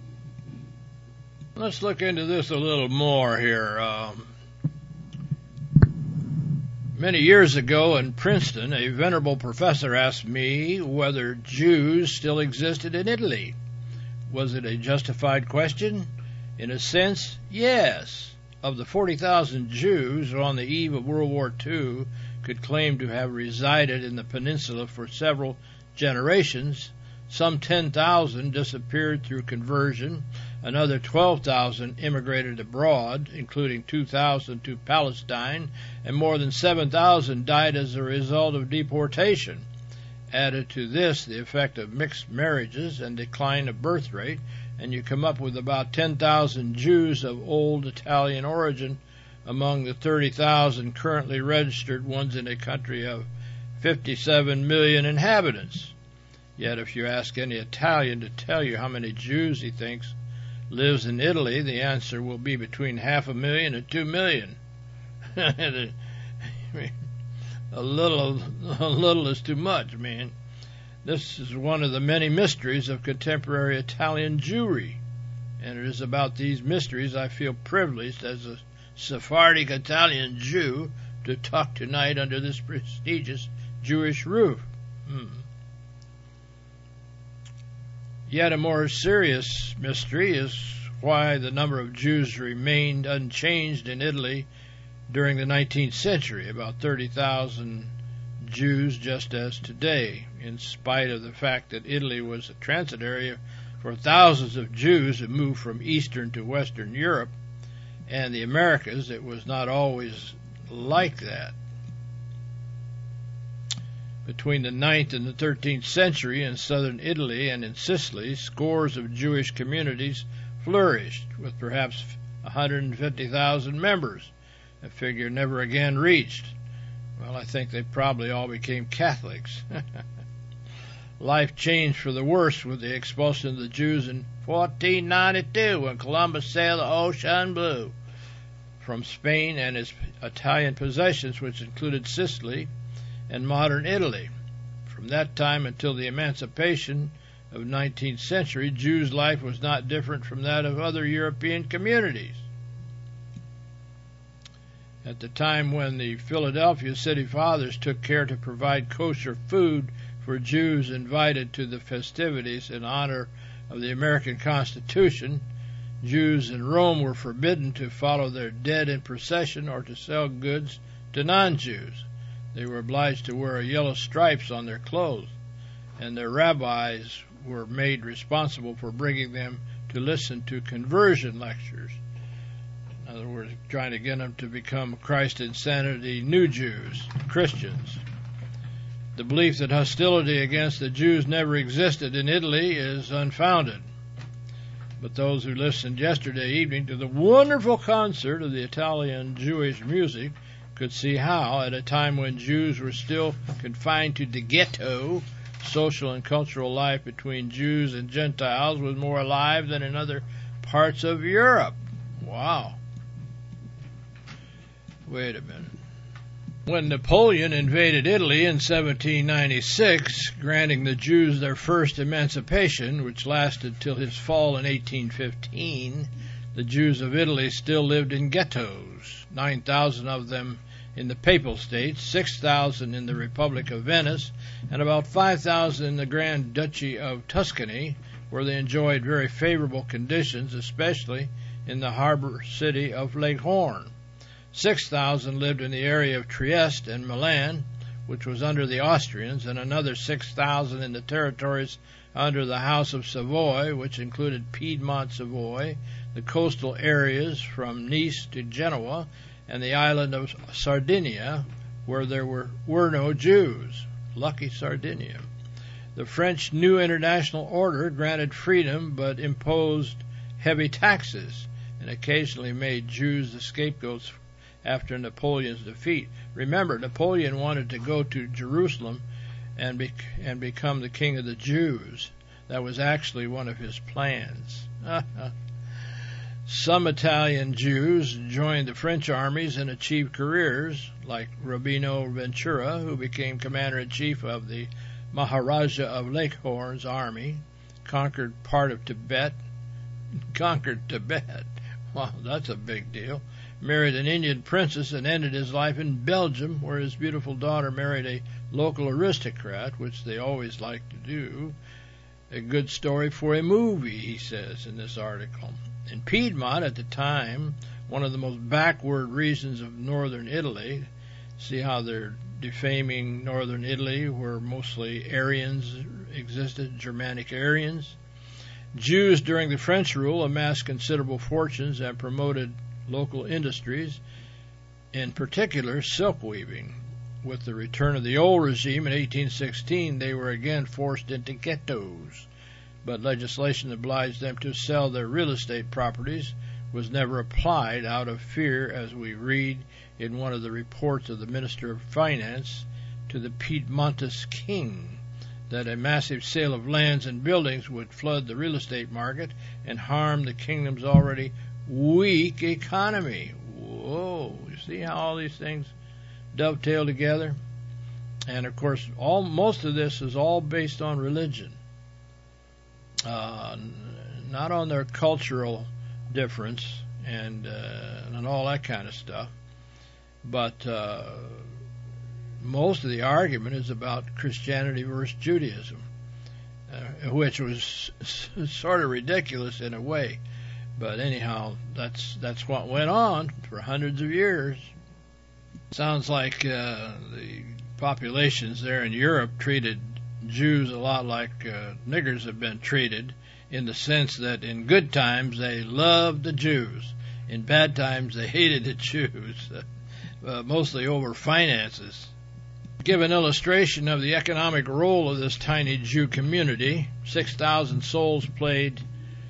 [SPEAKER 11] Let's look into this a little more here. Um, many years ago in Princeton, a venerable professor asked me whether Jews still existed in Italy. Was it a justified question? In a sense, yes. Of the forty thousand Jews on the eve of World War Two could claim to have resided in the peninsula for several generations, some ten thousand disappeared through conversion, another twelve thousand immigrated abroad, including two thousand to Palestine, and more than seven thousand died as a result of deportation. Added to this the effect of mixed marriages and decline of birth rate, and you come up with about ten thousand Jews of old Italian origin among the thirty thousand currently registered ones in a country of fifty-seven million inhabitants. Yet if you ask any Italian to tell you how many Jews he thinks lives in Italy, the answer will be between half a million and two million. I mean, a little, a little is too much, man. This is one of the many mysteries of contemporary Italian Jewry, and it is about these mysteries I feel privileged as a Sephardic Italian Jew to talk tonight under this prestigious Jewish roof. Hmm. Yet a more serious mystery is why the number of Jews remained unchanged in Italy during the nineteenth century, about thirty thousand Jews just as today, in spite of the fact that Italy was a transit area for thousands of Jews who moved from Eastern to Western Europe and the Americas. It was not always like that. Between the ninth and the thirteenth century in southern Italy and in Sicily, scores of Jewish communities flourished, with perhaps one hundred fifty thousand members, a figure never again reached. Well, I think they probably all became Catholics. Life changed for the worse with the expulsion of the Jews in fourteen ninety-two when Columbus sailed the ocean blue from Spain and its Italian possessions, which included Sicily and modern Italy. From that time until the emancipation of the nineteenth century, Jews' life was not different from that of other European communities. At the time when the Philadelphia City Fathers took care to provide kosher food for Jews invited to the festivities in honor of the American Constitution, Jews in Rome were forbidden to follow their dead in procession or to sell goods to non-Jews. They were obliged to wear yellow stripes on their clothes, and their rabbis were made responsible for bringing them to listen to conversion lectures. In other words, trying to get them to become Christ insanity new Jews, Christians. The belief that hostility against the Jews never existed in Italy is unfounded. But those who listened yesterday evening to the wonderful concert of the Italian Jewish music could see how, at a time when Jews were still confined to the ghetto, social and cultural life between Jews and Gentiles was more alive than in other parts of Europe. Wow. Wait a minute. When Napoleon invaded Italy in seventeen ninety-six, granting the Jews their first emancipation, which lasted till his fall in eighteen fifteen, the Jews of Italy still lived in ghettos, nine thousand of them in the Papal States, six thousand in the Republic of Venice, and about five thousand in the Grand Duchy of Tuscany, where they enjoyed very favorable conditions, especially in the harbor city of Leghorn. six thousand lived in the area of Trieste and Milan, which was under the Austrians, and another six thousand in the territories under the House of Savoy, which included Piedmont Savoy, the coastal areas from Nice to Genoa, and the island of Sardinia, where there were, were no Jews. Lucky Sardinia. The French New International Order granted freedom but imposed heavy taxes and occasionally made Jews the scapegoats after Napoleon's defeat. Remember, Napoleon wanted to go to Jerusalem and be, and become the king of the Jews. That was actually one of his plans. Some Italian Jews joined the French armies and achieved careers, like Rubino Ventura, who became commander-in-chief of the Maharaja of Leghorn's army, conquered part of Tibet. Conquered Tibet. Wow, that's a big deal. Married an Indian princess and ended his life in Belgium, where his beautiful daughter married a local aristocrat, which they always like to do. A good story for a movie, he says in this article. In Piedmont, at the time, one of the most backward regions of northern Italy, see how they're defaming northern Italy, where mostly Aryans existed, Germanic Aryans. Jews during the French rule amassed considerable fortunes and promoted local industries, in particular silk weaving. With the return of the old regime in eighteen sixteen, they were again forced into ghettos, but legislation obliged them to sell their real estate properties was never applied out of fear, as we read in one of the reports of the Minister of Finance to the Piedmontese king, that a massive sale of lands and buildings would flood the real estate market and harm the kingdom's already weak economy. Whoa, you see how all these things dovetail together? And of course, all most of this is all based on religion, uh, not on their cultural difference and uh, and all that kind of stuff. But uh, most of the argument is about Christianity versus Judaism, uh, which was s- sort of ridiculous in a way. But anyhow, that's that's what went on for hundreds of years. Sounds like uh, the populations there in Europe treated Jews a lot like uh, niggers have been treated, in the sense that in good times they loved the Jews, in bad times they hated the Jews, uh, mostly over finances. Give an illustration of the economic role of this tiny Jew community. six thousand souls played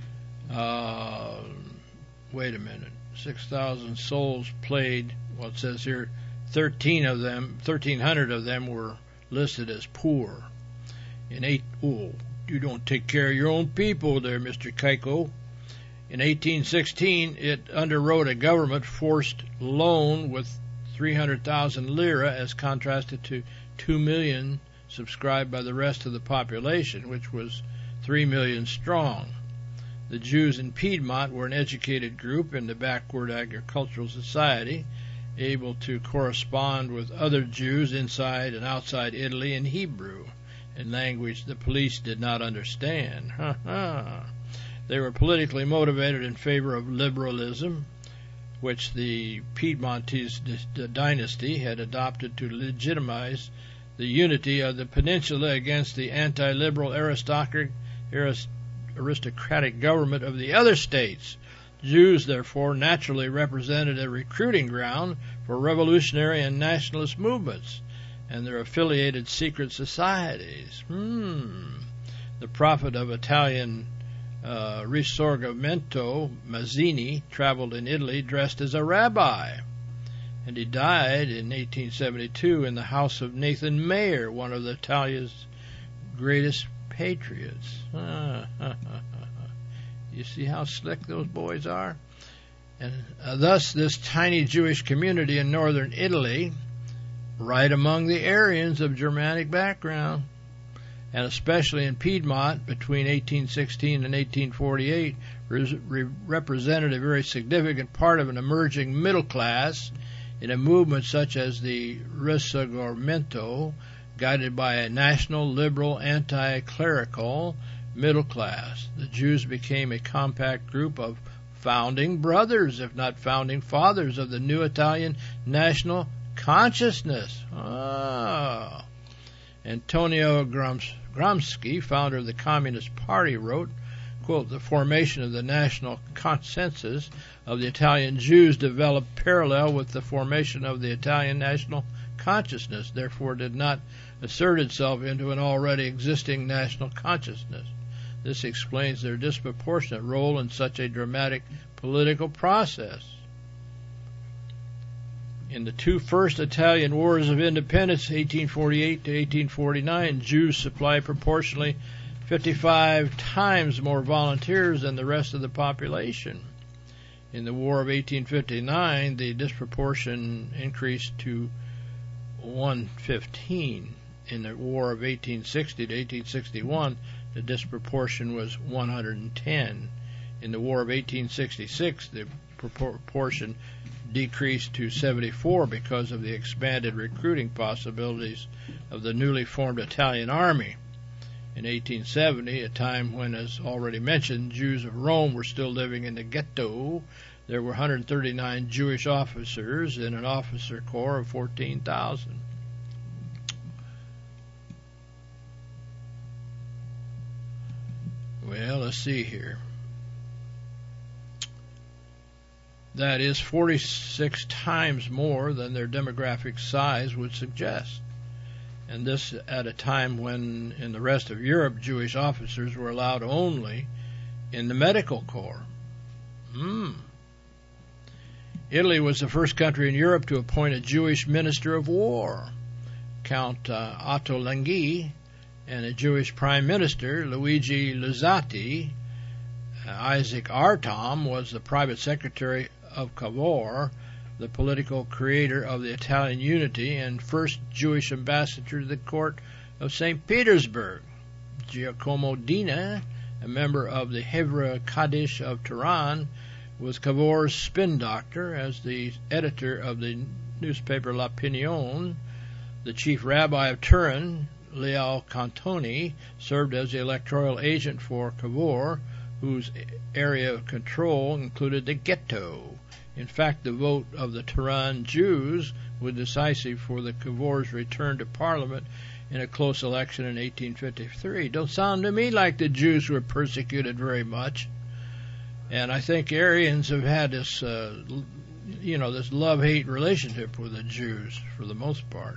[SPEAKER 11] Uh, wait a minute. six thousand souls played, well, it says here, thirteen of them, thirteen hundred of them were listed as poor. In eight, oh, you don't take care of your own people there, Mister Keiko. In eighteen sixteen, it underwrote a government-forced loan with three hundred thousand lira as contrasted to two million subscribed by the rest of the population, which was three million strong. The Jews in Piedmont were an educated group in the backward agricultural society, able to correspond with other Jews inside and outside Italy in Hebrew, a language the police did not understand. Ha ha. They were politically motivated in favor of liberalism, which the Piedmontese dynasty had adopted to legitimize the unity of the peninsula against the anti-liberal aristocratic aristocratic government of the other states. Jews, therefore, naturally represented a recruiting ground for revolutionary and nationalist movements and their affiliated secret societies. Hmm. The prophet of Italian uh, Risorgimento Mazzini traveled in Italy dressed as a rabbi, and he died in eighteen seventy-two in the house of Nathan Mayer, one of the Italia's greatest patriots. Ah, you see how slick those boys are? And uh, thus this tiny Jewish community in northern Italy, right among the Aryans of Germanic background, and especially in Piedmont between eighteen sixteen and eighteen forty-eight, re- represented a very significant part of an emerging middle class in a movement such as the Risorgimento, guided by a national, liberal, anti-clerical middle class. The Jews became a compact group of founding brothers, if not founding fathers, of the new Italian national consciousness. Ah. Antonio Grams- Gramsci, founder of the Communist Party, wrote, quote, "The formation of the national consensus of the Italian Jews developed parallel with the formation of the Italian national consciousness, therefore did not assert itself into an already existing national consciousness. This explains their disproportionate role in such a dramatic political process. In the two first Italian wars of independence, eighteen forty-eight to eighteen forty-nine, Jews supplied proportionally fifty-five times more volunteers than the rest of the population. In the War of eighteen fifty-nine, the disproportion increased to one fifteen. In the War of eighteen sixty to eighteen sixty-one, the disproportion was one hundred ten. In the War of eighteen sixty-six, the proportion decreased to seventy-four because of the expanded recruiting possibilities of the newly formed Italian army. In eighteen seventy, a time when, as already mentioned, Jews of Rome were still living in the ghetto, there were one hundred thirty-nine Jewish officers in an officer corps of fourteen thousand. Well, let's see here. That is forty-six times more than their demographic size would suggest. And this at a time when in the rest of Europe, Jewish officers were allowed only in the medical corps. Hmm. Italy was the first country in Europe to appoint a Jewish minister of war, Count uh, Ottolenghi, and a Jewish prime minister, Luigi Luzzati. Uh, Isaac Artom was the private secretary of Cavour, the political creator of the Italian unity and first Jewish ambassador to the court of Saint Petersburg. Giacomo Dina, a member of the Hevra Kaddish of Tehran, was Cavour's spin doctor. As the editor of the newspaper L'Opinion, the chief rabbi of Turin, Leo Cantoni, served as the electoral agent for Cavour, whose area of control included the ghetto. In fact, the vote of the Turan Jews was decisive for the Cavour's return to Parliament in a close election in eighteen fifty-three. Don't sound to me like the Jews were persecuted very much. And I think Aryans have had this, uh, you know, this love-hate relationship with the Jews for the most part.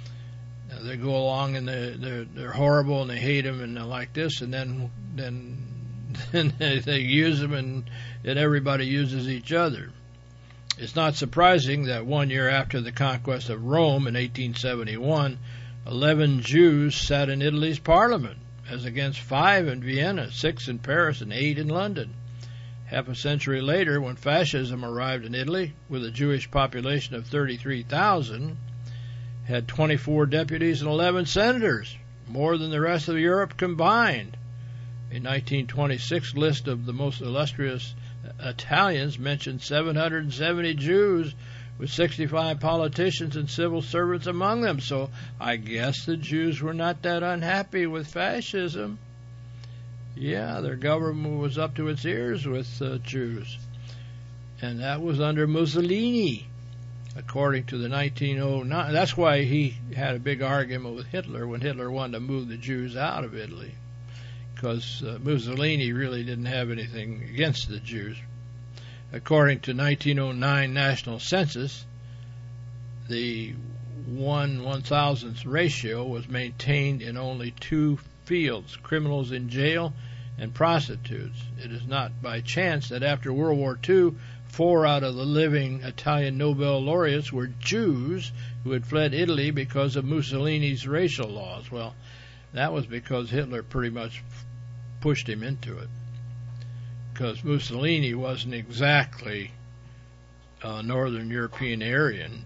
[SPEAKER 11] Uh, they go along and they're, they're, they're horrible and they hate them and they're like this, and then then, then they, they use them and then everybody uses each other. It's not surprising that one year after the conquest of Rome in eighteen seventy-one, eleven Jews sat in Italy's parliament, as against five in Vienna, six in Paris, and eight in London. Half a century later, when fascism arrived in Italy, with a Jewish population of thirty-three thousand, had twenty-four deputies and eleven senators, more than the rest of Europe combined. A nineteen twenty-six list of the most illustrious Italians mentioned seven hundred seventy Jews, with sixty-five politicians and civil servants among them. So I guess the Jews were not that unhappy with fascism. Yeah, their government was up to its ears with uh, Jews. And that was under Mussolini, according to the nineteen oh nine. That's why he had a big argument with Hitler when Hitler wanted to move the Jews out of Italy, because uh, Mussolini really didn't have anything against the Jews. According to nineteen oh nine national census, the one one thousandth ratio was maintained in only two fields: criminals in jail and prostitutes. It is not by chance that after World War Two, four out of the living Italian Nobel laureates were Jews who had fled Italy because of Mussolini's racial laws. Well, that was because Hitler pretty much pushed him into it, because Mussolini wasn't exactly a Northern European Aryan.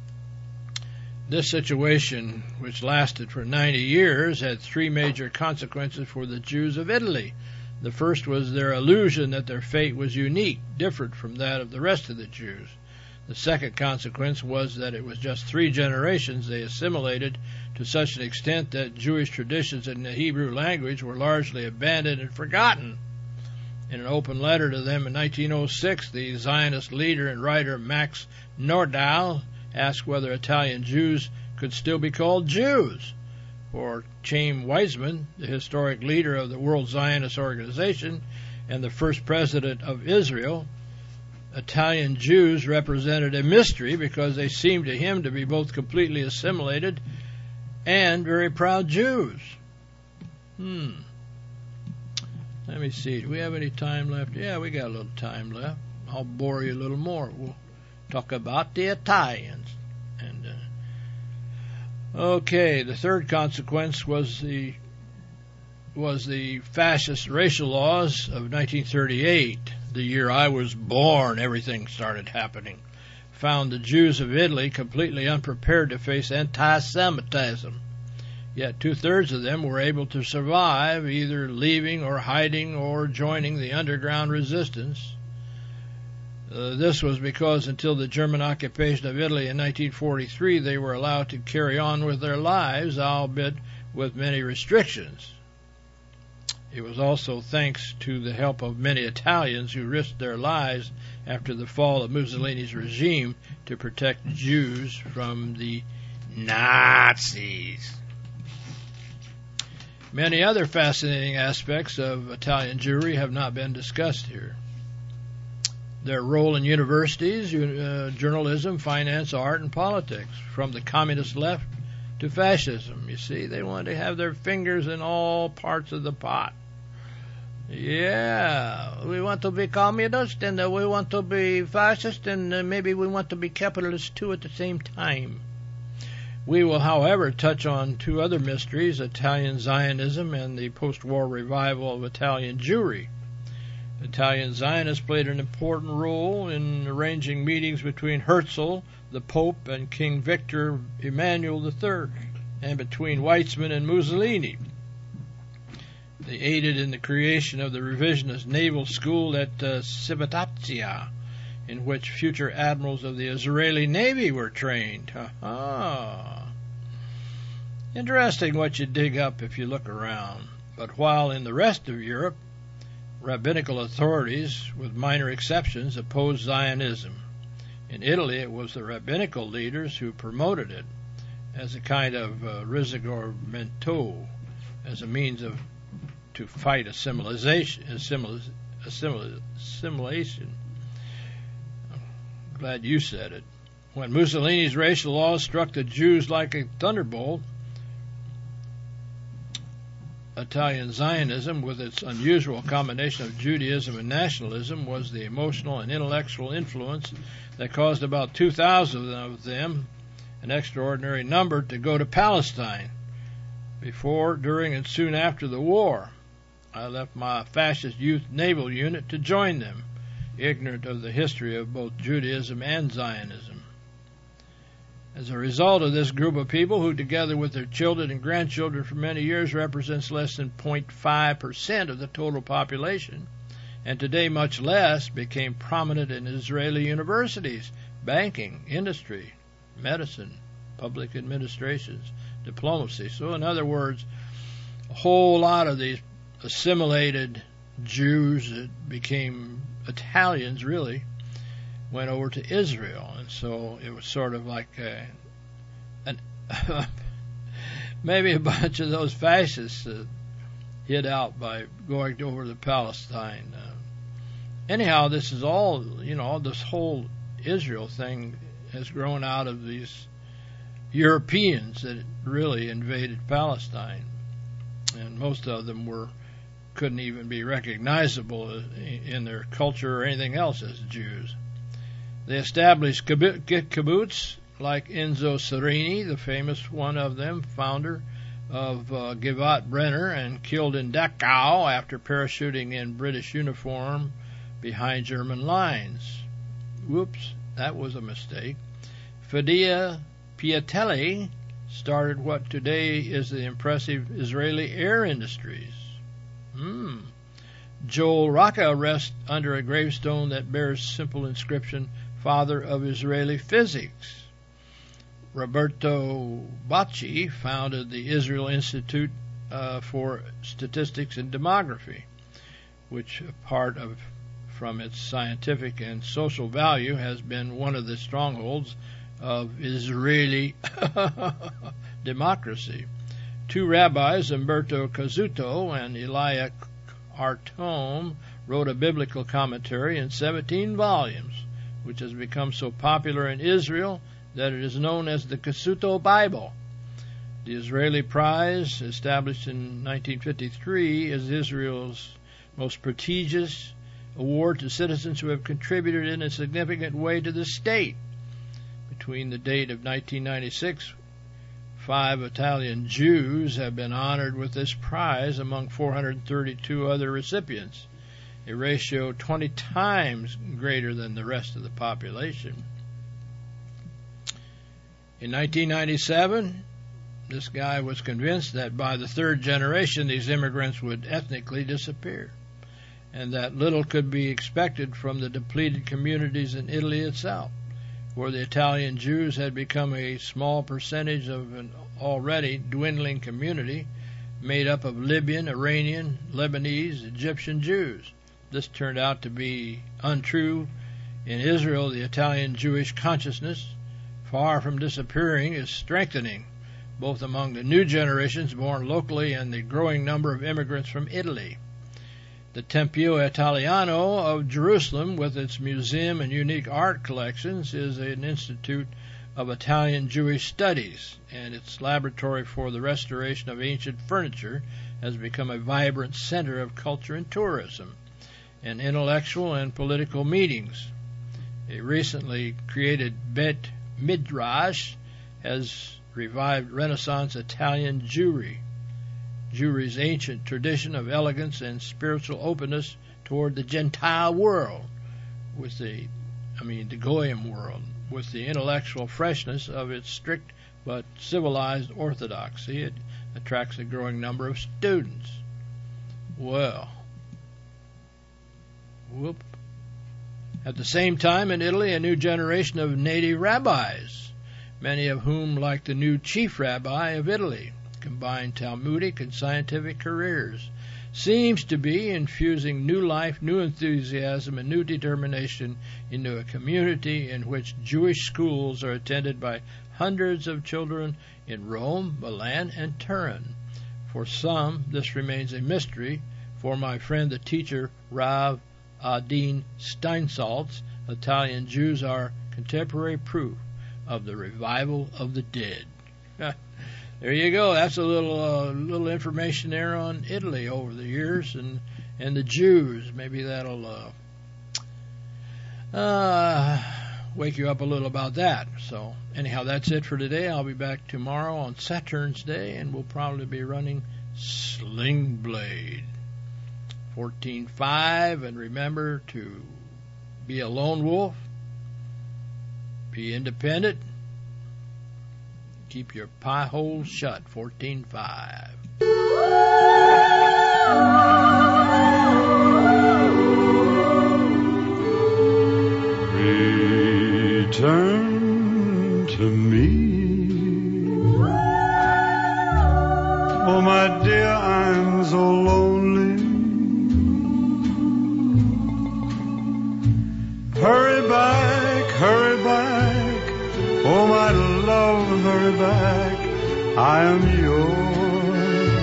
[SPEAKER 11] This situation, which lasted for ninety years, had three major consequences for the Jews of Italy. The first was their illusion that their fate was unique, different from that of the rest of the Jews. The second consequence was that it was just three generations they assimilated to such an extent that Jewish traditions in the Hebrew language were largely abandoned and forgotten. In an open letter to them in nineteen oh six, the Zionist leader and writer Max Nordau asked whether Italian Jews could still be called Jews. For Chaim Weizmann, the historic leader of the World Zionist Organization and the first president of Israel, Italian Jews represented a mystery because they seemed to him to be both completely assimilated and very proud Jews. Hmm. Let me see. Do we have any time left? Yeah, we got a little time left. I'll bore you a little more. We'll talk about the Italians. And uh, okay, the third consequence was the was the fascist racial laws of nineteen thirty-eight. The year I was born, everything started happening. Found the Jews of Italy completely unprepared to face anti-Semitism. Yet two-thirds of them were able to survive, either leaving or hiding or joining the underground resistance. Uh, this was because until the German occupation of Italy in nineteen forty-three, they were allowed to carry on with their lives, albeit with many restrictions. It was also thanks to the help of many Italians who risked their lives after the fall of Mussolini's regime to protect Jews from the Nazis. Many other fascinating aspects of Italian Jewry have not been discussed here. Their role in universities, uh, journalism, finance, art, and politics, from the communist left to fascism. You see, they wanted to have their fingers in all parts of the pot. Yeah, we want to be communist, and uh, we want to be fascist, and uh, maybe we want to be capitalist too at the same time. We will, however, touch on two other mysteries, Italian Zionism and the post-war revival of Italian Jewry. Italian Zionists played an important role in arranging meetings between Herzl, the Pope, and King Victor Emmanuel the Third, and between Weizmann and Mussolini. They aided in the creation of the revisionist naval school at uh, Civitavecchia, in which future admirals of the Israeli Navy were trained. Ha-ha. Interesting what you dig up if you look around. But while in the rest of Europe, rabbinical authorities, with minor exceptions, opposed Zionism. In Italy, it was the rabbinical leaders who promoted it as a kind of uh, risorgimento, as a means of to fight assimilation. Assimil- assimil- assimilation. I'm glad you said it. When Mussolini's racial laws struck the Jews like a thunderbolt, Italian Zionism, with its unusual combination of Judaism and nationalism, was the emotional and intellectual influence that caused about two thousand of them, an extraordinary number, to go to Palestine before, during, and soon after the war. I left my fascist youth naval unit to join them, ignorant of the history of both Judaism and Zionism. As a result of this group of people, who together with their children and grandchildren for many years represents less than zero point five percent of the total population, and today much less, became prominent in Israeli universities, banking, industry, medicine, public administrations, diplomacy. So in other words, a whole lot of these assimilated Jews that became Italians really went over to Israel, and so it was sort of like a, an maybe a bunch of those fascists uh, hid out by going over to Palestine. Uh, anyhow, this is all, you know, this whole Israel thing has grown out of these Europeans that really invaded Palestine, and most of them were couldn't even be recognizable in their culture or anything else as Jews. They established kibbutz like Enzo Serini, the famous one of them, founder of uh, Givat Brenner, and killed in Dachau after parachuting in British uniform behind German lines. Whoops, that was a mistake. Fadia Piatelli started what today is the impressive Israeli Air Industries. Hmm. Joel Rocca rests under a gravestone that bears simple inscription, Father of Israeli Physics. Roberto Bacci founded the Israel Institute uh, for Statistics and Demography, which, part of from its scientific and social value, has been one of the strongholds of Israeli democracy. Two rabbis, Umberto Cazuto and Elia Artom, wrote a biblical commentary in seventeen volumes, which has become so popular in Israel that it is known as the Cazuto Bible. The Israeli Prize, established in nineteen fifty-three, is Israel's most prestigious award to citizens who have contributed in a significant way to the state. Between the date of nineteen ninety-six, five Italian Jews have been honored with this prize among four hundred thirty-two other recipients, a ratio twenty times greater than the rest of the population. In nineteen ninety-seven, this guy was convinced that by the third generation these immigrants would ethnically disappear, and that little could be expected from the depleted communities in Italy itself, where the Italian Jews had become a small percentage of an already dwindling community made up of Libyan, Iranian, Lebanese, Egyptian Jews. This turned out to be untrue. In Israel, the Italian Jewish consciousness, far from disappearing, is strengthening, both among the new generations born locally and the growing number of immigrants from Italy. The Tempio Italiano of Jerusalem, with its museum and unique art collections, is an institute of Italian Jewish studies, and its laboratory for the restoration of ancient furniture has become a vibrant center of culture and tourism, and intellectual and political meetings. A recently created Bet Midrash has revived Renaissance Italian Jewry, Jewry's ancient tradition of elegance and spiritual openness toward the Gentile world, with the, I mean, the Goyim world, with the intellectual freshness of its strict but civilized orthodoxy. It attracts a growing number of students. Well, whoop. At the same time, in Italy, a new generation of native rabbis, many of whom, like the new chief rabbi of Italy, combine Talmudic and scientific careers, seems to be infusing new life, new enthusiasm, and new determination into a community in which Jewish schools are attended by hundreds of children in Rome, Milan, and Turin. For some, this remains a mystery. For my friend, the teacher, Rav Adin Steinsaltz, Italian Jews are contemporary proof of the revival of the dead. There you go. That's a little uh, little information there on Italy over the years and and the Jews. Maybe that'll uh, uh, wake you up a little about that. So anyhow, that's it for today. I'll be back tomorrow on Saturn's Day, and we'll probably be running Sling Blade fourteen five. And remember to be a lone wolf, be independent, keep your pie holes shut. fourteen five.
[SPEAKER 20] Return to me. Oh, my dear, I'm so lonely. Hurry back, hurry back. Oh, my love, hurry back. I am yours.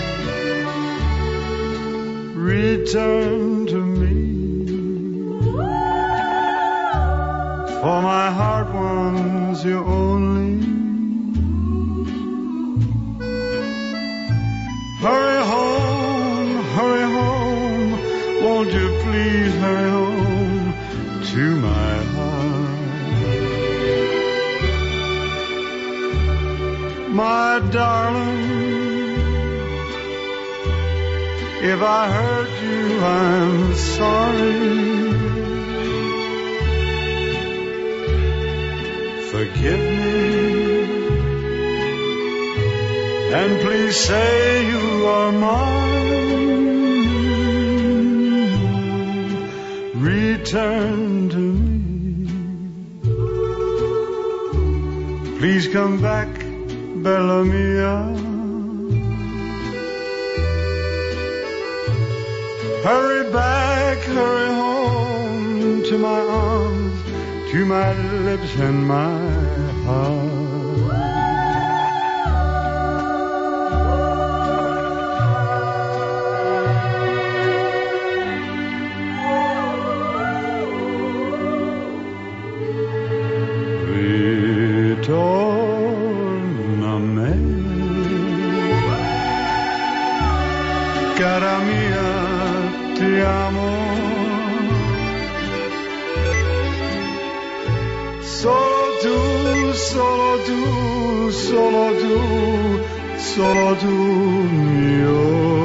[SPEAKER 20] Return to me. For my heart wants you only. Hurry home, hurry home. my darling. If I hurt you, I'm sorry. Forgive me, and please say you are mine. Return to me. Please come back, Bella Mia. Hurry back, hurry home to my arms, to my lips and my heart. Ritorna me, cara mia, ti amo. Solo tu, solo tu, solo tu, solo tu, mio